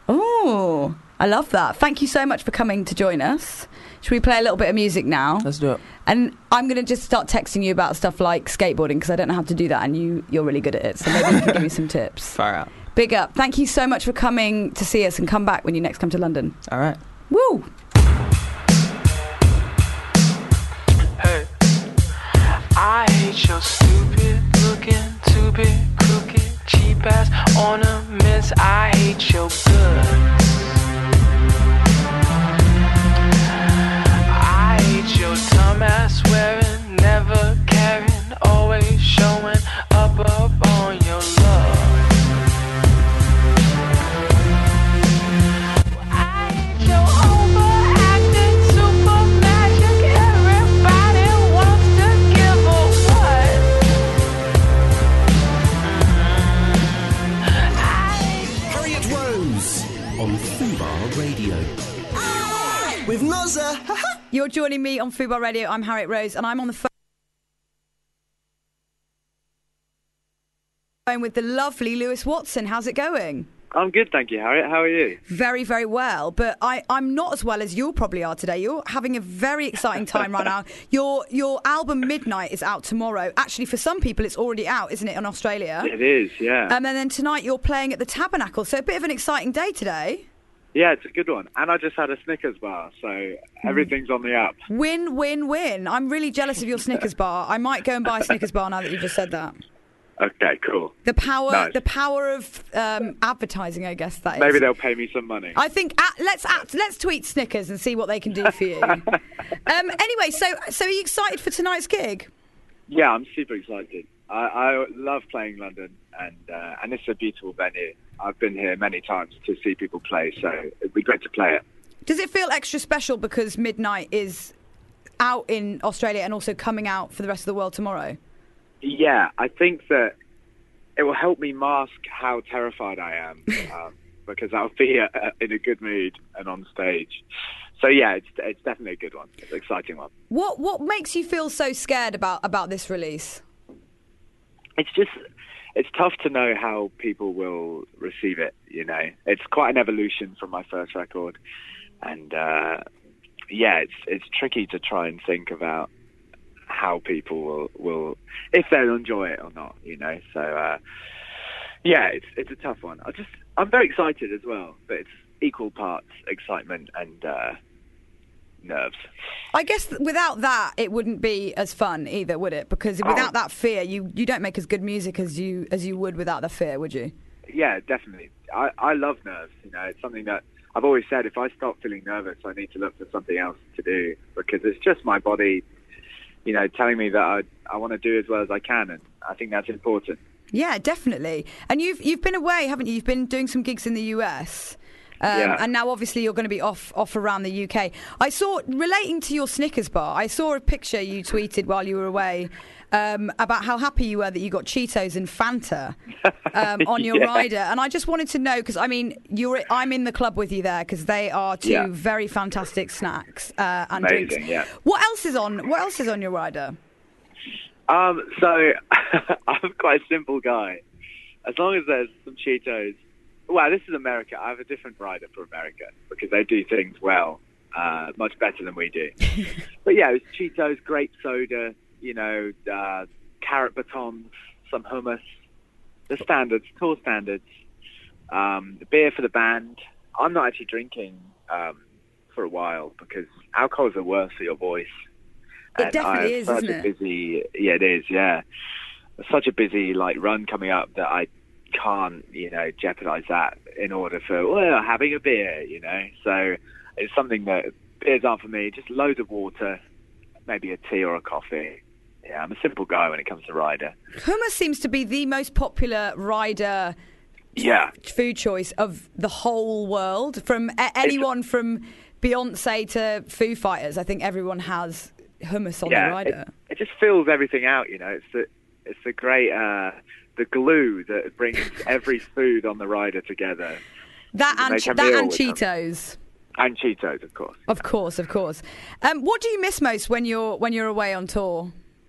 Oh, I love that. Thank you so much for coming to join us. Should we play a little bit of music now? Let's do it. And I'm going to just start texting you about stuff like skateboarding, because I don't know how to do that, and you're really good at it. So maybe you can give me some tips. Far out. Big up. Thank you so much for coming to see us, and come back when you next come to London. All right. Woo! Hey, I hate your stupid looking, too big, crooked, cheap ass ornaments. I hate your goods. I hate your dumbass wearing, never caring, always showing up on your love. I hate your overacting super magic. Everybody wants to give a what? Harriet Rose on Fubar Radio. With Nozza. You're joining me on Fubar Radio. I'm Harriet Rose, and I'm on the phone with the lovely Lewis Watson. How's it going? I'm good, thank you, Harriet. How are you? Very, very well. But I'm not as well as you probably are today. You're having a very exciting time right now. Your album Midnight is out tomorrow. Actually, for some people, it's already out, isn't it, in Australia? It is, yeah. And then tonight you're playing at the Tabernacle. So a bit of an exciting day today. Yeah, it's a good one. And I just had a Snickers bar, so everything's on the up. Win, win, win. I'm really jealous of your Snickers bar. I might go and buy a Snickers bar now that you've just said that. Okay, cool. The power of advertising, I guess that is. Maybe they'll pay me some money. I think let's tweet Snickers and see what they can do for you. Anyway, so are you excited for tonight's gig? Yeah, I'm super excited. I love playing London, and it's a beautiful venue. I've been here many times to see people play, so it'd be great to play it. Does it feel extra special because Midnight is out in Australia and also coming out for the rest of the world tomorrow? Yeah, I think that it will help me mask how terrified I am because I'll be in a good mood and on stage. So yeah, it's definitely a good one. It's an exciting one. What makes you feel so scared about this release? It's tough to know how people will receive it, you know. It's quite an evolution from my first record. And, it's tricky to try and think about how people will if they'll enjoy it or not, you know. So, it's a tough one. I'm very excited as well, but it's equal parts excitement and nerves. I guess without that, it wouldn't be as fun either, would it? Because without that fear, you don't make as good music as you would without the fear, would you? Yeah, definitely. I love nerves. You know, it's something that I've always said. If I stop feeling nervous, I need to look for something else to do, because it's just my body, you know, telling me that I want to do as well as I can, and I think that's important. Yeah, definitely. And you've been away, haven't you? You've been doing some gigs in the US. And now obviously you're going to be off around the UK. I saw, relating to your Snickers bar, I saw a picture you tweeted while you were away about how happy you were that you got Cheetos and Fanta on your rider. And I just wanted to know, because I mean, I'm in the club with you there, because they are two very fantastic snacks and amazing, drinks. Yeah. What else is on your rider? So I'm quite a simple guy. As long as there's some Cheetos. Well, this is America. I have a different rider for America because they do things well, much better than we do. But yeah, it was Cheetos, grape soda, you know, carrot batons, some hummus, the standards, tour standards, beer for the band. I'm not actually drinking for a while because alcohol is the worst for your voice. It definitely is, isn't it? Yeah, it is, yeah. Such a busy run coming up that I can't, you know, jeopardize that in order for having a beer, you know. So it's something that beers aren't for me. Just loads of water, maybe a tea or a coffee. Yeah, I'm a simple guy when it comes to rider. Hummus seems to be the most popular rider food choice of the whole world. From anyone from Beyonce to Foo Fighters, I think everyone has hummus on their rider. It just fills everything out, you know. It's the great the glue that brings every food on the rider together. That and Cheetos. And Cheetos, of course. Of course. What do you miss most when you're away on tour?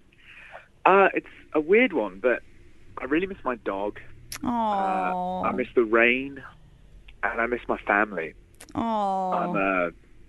It's a weird one, but I really miss my dog. Aww. I miss the rain, and I miss my family. Aww.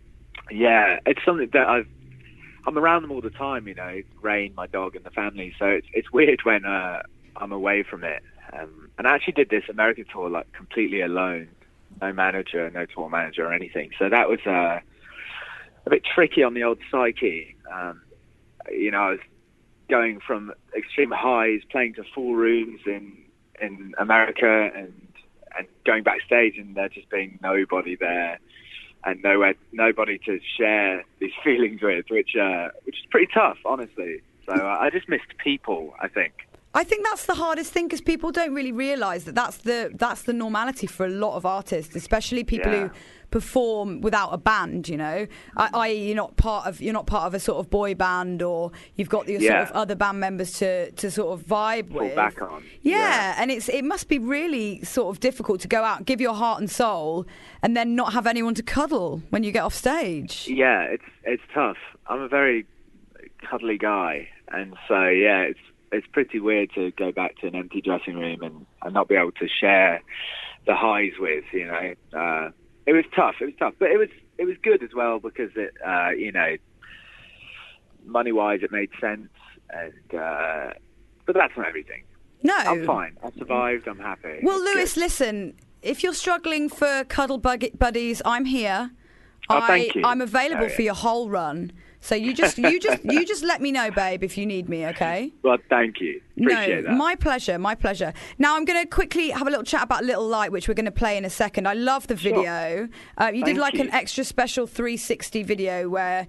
It's something that I'm around them all the time, you know, Rain, my dog, and the family. So it's weird when I'm away from it. And I actually did this American tour completely alone, no manager, no tour manager or anything. So that was a bit tricky on the old psyche. You know, I was going from extreme highs, playing to full rooms in America, and going backstage, and there just being nobody there. And nobody to share these feelings with, which is pretty tough, honestly. So I just missed people, I think. I think that's the hardest thing, because people don't really realise that's the normality for a lot of artists, especially people who perform without a band. You know, i.e. you're not part of a sort of boy band, or you've got your sort of other band members to sort of vibe with. Fall back on. Yeah, and it must be really sort of difficult to go out, give your heart and soul, and then not have anyone to cuddle when you get off stage. Yeah, it's tough. I'm a very cuddly guy, and so it's pretty weird to go back to an empty dressing room and not be able to share the highs with, you know. It was tough, but it was good as well, because it, you know, money-wise it made sense, and but that's not everything. No. I'm fine. I survived. I'm happy. Well, Lewis, listen, if you're struggling for cuddle buddies, I'm here. Thank you. I'm available for your whole run. So you just let me know, babe, if you need me, okay? Well, thank you. Appreciate that. My pleasure. Now I'm going to quickly have a little chat about Little Light, which we're going to play in a second. I love the video. You did an extra special 360 video where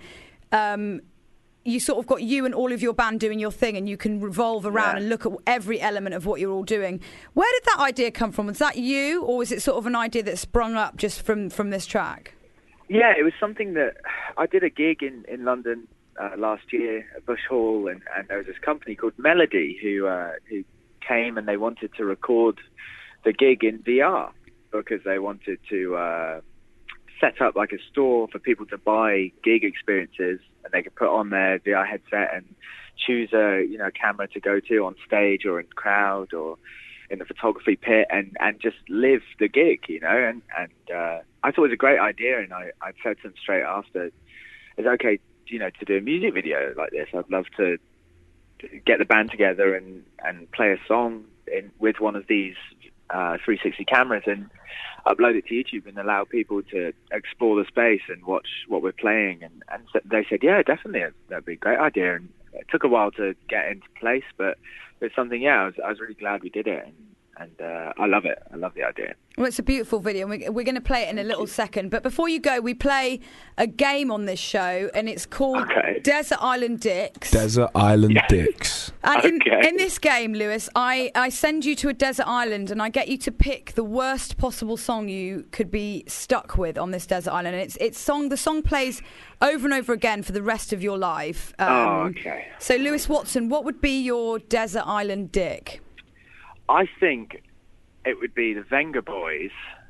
you sort of got you and all of your band doing your thing, and you can revolve around and look at every element of what you're all doing. Where did that idea come from? Was that you, or was it sort of an idea that sprung up just from this track? Yeah, it was something that I did a gig in London last year at Bush Hall, and there was this company called Melody who came, and they wanted to record the gig in VR because they wanted to set up like a store for people to buy gig experiences, and they could put on their VR headset and choose a camera to go to on stage or in crowd or in the photography pit and just live the gig, and I thought it was a great idea, and I said to them straight after, it's okay, to do a music video like this. I'd love to get the band together and play a song with one of these 360 cameras and upload it to YouTube and allow people to explore the space and watch what we're playing. And so they said, yeah, definitely, that'd be a great idea. And it took a while to get into place, but it's something, I was really glad we did it. And I love it. I love the idea. Well, it's a beautiful video. We're going to play it in a little second. But before you go, we play a game on this show, and it's called Desert Island Dicks. Desert Island Dicks. And in this game, Lewis, I send you to a desert island, and I get you to pick the worst possible song you could be stuck with on this desert island. And the song plays over and over again for the rest of your life. So, Lewis Watson, what would be your desert island dick? I think it would be the Venga Boys,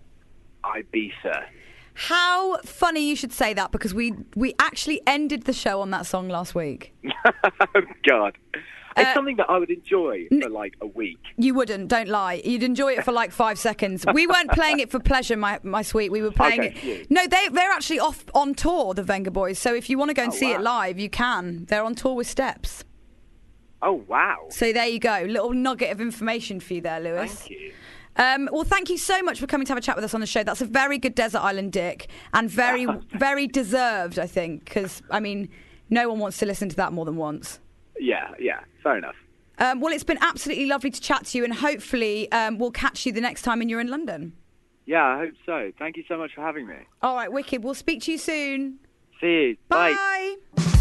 Ibiza. How funny you should say that, because we actually ended the show on that song last week. Oh, God. It's something that I would enjoy for like a week. You wouldn't, don't lie. You'd enjoy it for like 5 seconds. We weren't playing it for pleasure, my sweet. We were playing it. No, they're actually off on tour, the Venga Boys. So if you want to go and see it live, you can. They're on tour with Steps. Oh, wow. So there you go. Little nugget of information for you there, Lewis. Thank you. Well, thank you so much for coming to have a chat with us on the show. That's a very good desert island dick, and very, very deserved, I think, because, no one wants to listen to that more than once. Yeah, fair enough. Well, it's been absolutely lovely to chat to you, and hopefully we'll catch you the next time when you're in London. Yeah, I hope so. Thank you so much for having me. All right, wicked. We'll speak to you soon. See you. Bye. Bye.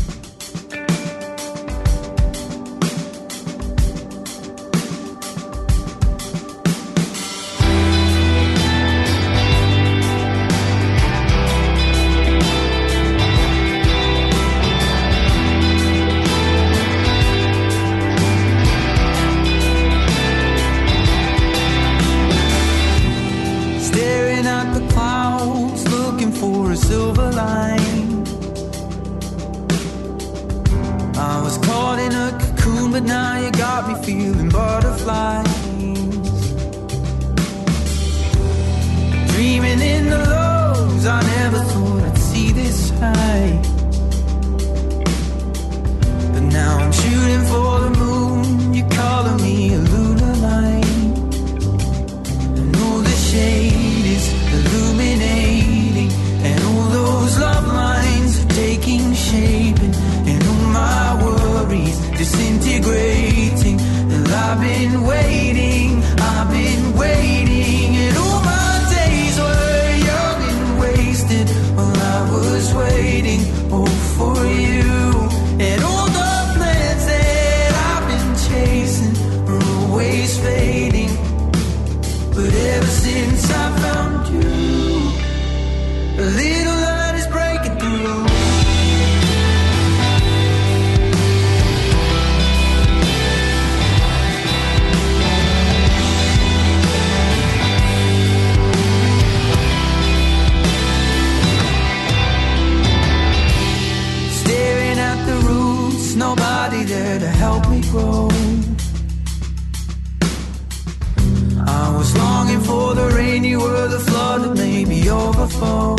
Staring at the clouds, looking for a silver line. I was caught in a cocoon, but now you got me feeling butterflies. Dreaming in the lows, I never thought I'd see this high. But now I'm shooting for the moon, you're calling me a lunar light. And all the shade is illuminating, and all those love lines are taking shape, and all my worries disintegrating. And I've been waiting, and all my days were young and wasted while I was waiting, for you. And all the plans that I've been chasing are always fading. But ever since I found you, a little light is breaking through. Staring at the roots, nobody there to help me grow. I was longing for the rain, you were the flood that made me overflow.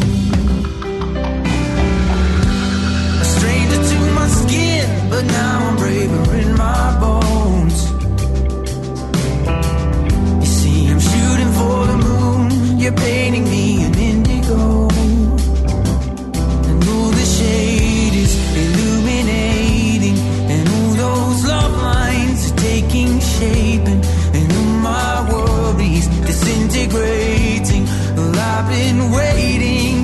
A stranger to my skin, but now I'm braver in my bones. You see, I'm shooting for the moon, you're painting me an indigo. And all the shade is illuminating, and all those love lines are taking shape, and all my worries disintegrating. Well, I've been waiting,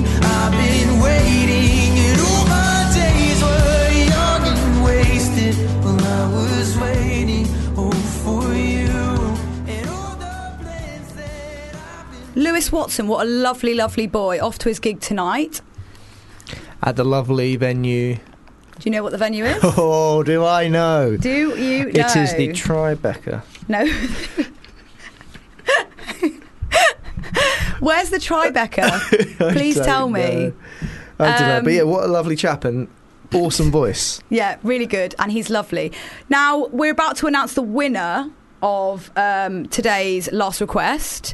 and all my days were young and wasted while I was waiting, for you. And all the plans that I've been... Lewis Watson, what a lovely, lovely boy. Off to his gig tonight. At the lovely venue. Do you know what the venue is? Oh, do I know? Do you know? It is the Tribeca. No. Where's the Tribeca? Please tell me. I don't know, but yeah, what a lovely chap and awesome voice. Yeah, really good, and he's lovely. Now, we're about to announce the winner of today's Last Request.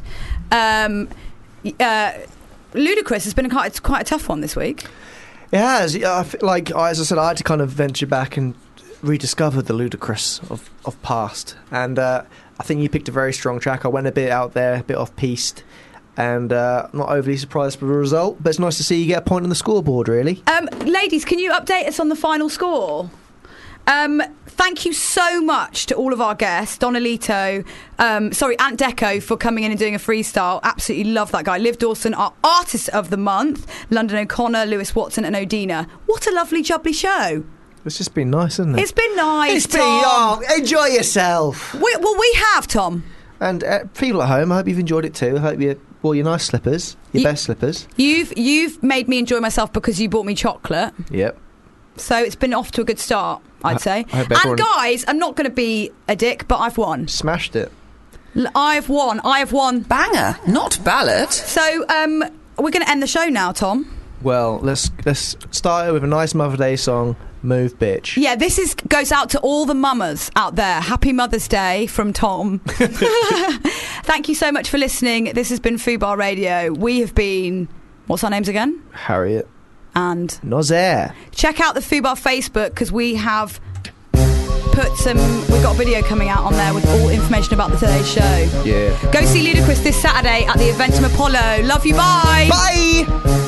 Ludacris has been quite a tough one this week. It has. Like, as I said, I had to kind of venture back and rediscover the Ludacris of past. And I think you picked a very strong track. I went a bit out there, a bit off-piste. And not overly surprised with the result. But it's nice to see you get a point on the scoreboard, really. Ladies, can you update us on the final score? Thank you so much to all of our guests, Donalito, Ant Deco, for coming in and doing a freestyle. Absolutely love that guy. Liv Dawson, our Artist of the Month, London O'Connor, Lewis Watson and Odina. What a lovely, jubbly show. It's just been nice, hasn't it? It's been nice, It's been, enjoy yourself. We have, Tom. And people at home, I hope you've enjoyed it too. I hope you wore your nice slippers, your best slippers. You've made me enjoy myself because you bought me chocolate. Yep. So it's been off to a good start, I'd say. And guys, I'm not going to be a dick, but I've won. Smashed it. I've won. Banger, not ballad. So we're going to end the show now, Tom. Well, let's start it with a nice Mother's Day song, Move Bitch. Yeah, this goes out to all the mamas out there. Happy Mother's Day from Tom. Thank you so much for listening. This has been Fubar Radio. We have been... What's our names again? Harriet. And... Nozair. Check out the Fubar Facebook because we have we've got a video coming out on there with all information about today's show. Yeah. Go see Ludacris this Saturday at the Eventum Apollo. Love you, bye! Bye!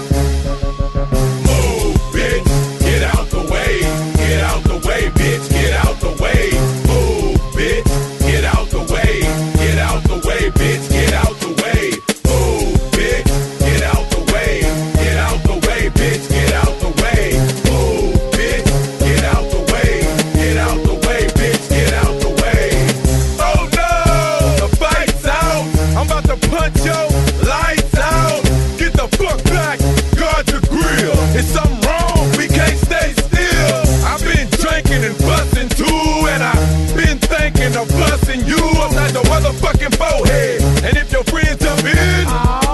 Move, bitch, get out the way. Get out the way, bitch, get out the way. Move, bitch, get out the way. Get out the way, bitch, get out the way. Move, bitch, get out the way. Get out the way, bitch, get out the way. Move, bitch, get out the way. Get out the way, bitch, get out the way. Oh no, the fight's out. I'm about to punch your lights out. Get the fuck back, guard your grill. Is something wrong? We can't stay still. I've been drinking and busting too, and I've been thinking of busting you. I'm not the motherfucking bowhead. And if your friends jump in,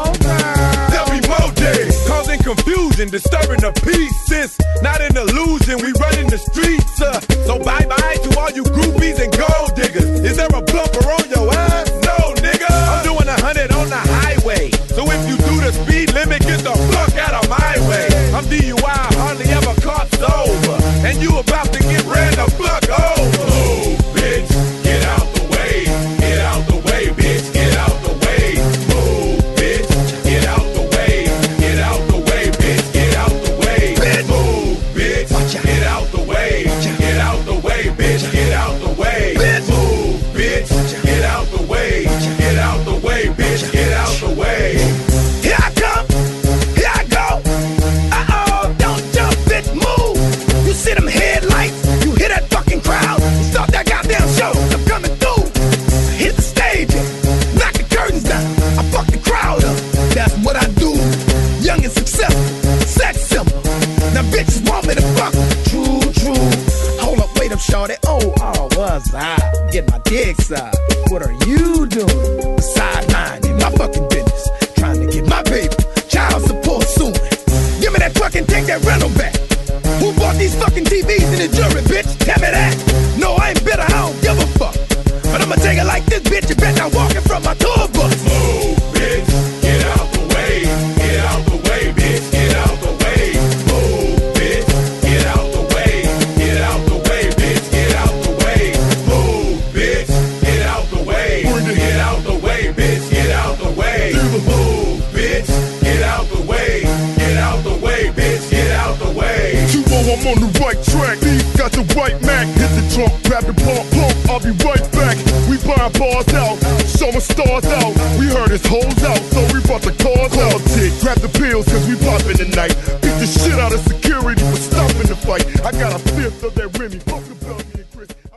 there'll be more days. Causing confusion, disturbing the peace. Since not an illusion, we running the streets. So bye-bye to all you groupies and gold diggers. Is there a bumper on your ass? No, nigga. I'm doing 100 on the highway. So if you do the speed limit, get the fuck out of my way. I'm DUI, hardly ever caught sober. And you about to get ran the fuck over. Move, bitch, get out the way. Get out the way, bitch, get out the way. Move, bitch, get out the way. Get out the way, bitch, get out the way. Move, bitch, get out the way. Get out the way, bitch, get out the way. Move, bitch, get out the way. Get out the way, bitch, get out the way. Here I come, here I go. Uh-oh, don't jump, bitch, move. You see them headlights, you hear that fucking crowd. Stop that goddamn show, I'm coming through. Hit the stage, knock the curtains down. I fuck the crowd up, that's what I do. Young and successful, sex symbol. Now bitches want me to fuck. True, true. Hold up, wait up, shorty. Oh, what's that? Get my dick sucked. What are you doing? Sidelining my fucking business. Trying to get my paper. Child support soon. Give me that fucking, take that rental back. Who bought these fucking TVs in the jury, bitch? Tell me that. No, I ain't bitter, I don't give a fuck. But I'ma take it like this, bitch. You bet not walking from my tour bus. Move, bitch. Get out the way. Get out the way, bitch. Get out the way. Move, bitch. Get out the way. Get out the way, bitch. Get out the way. Move, bitch. Get out the way. Get out the way, bitch. Get out the way. Move, bitch. Get out the way. Get out the way, bitch. Get out the way. I'm on the right track. Got the right Mac. Hit the trunk, grab the pump. I'll be right back. We buying bars out, showing stars out. We heard his hoes out, so we brought the cars out. Grab the pills, cause we poppin' tonight. Beat the shit out of security for stopping the fight. I got a fifth of that Remy. Fuck the Belgian Chris.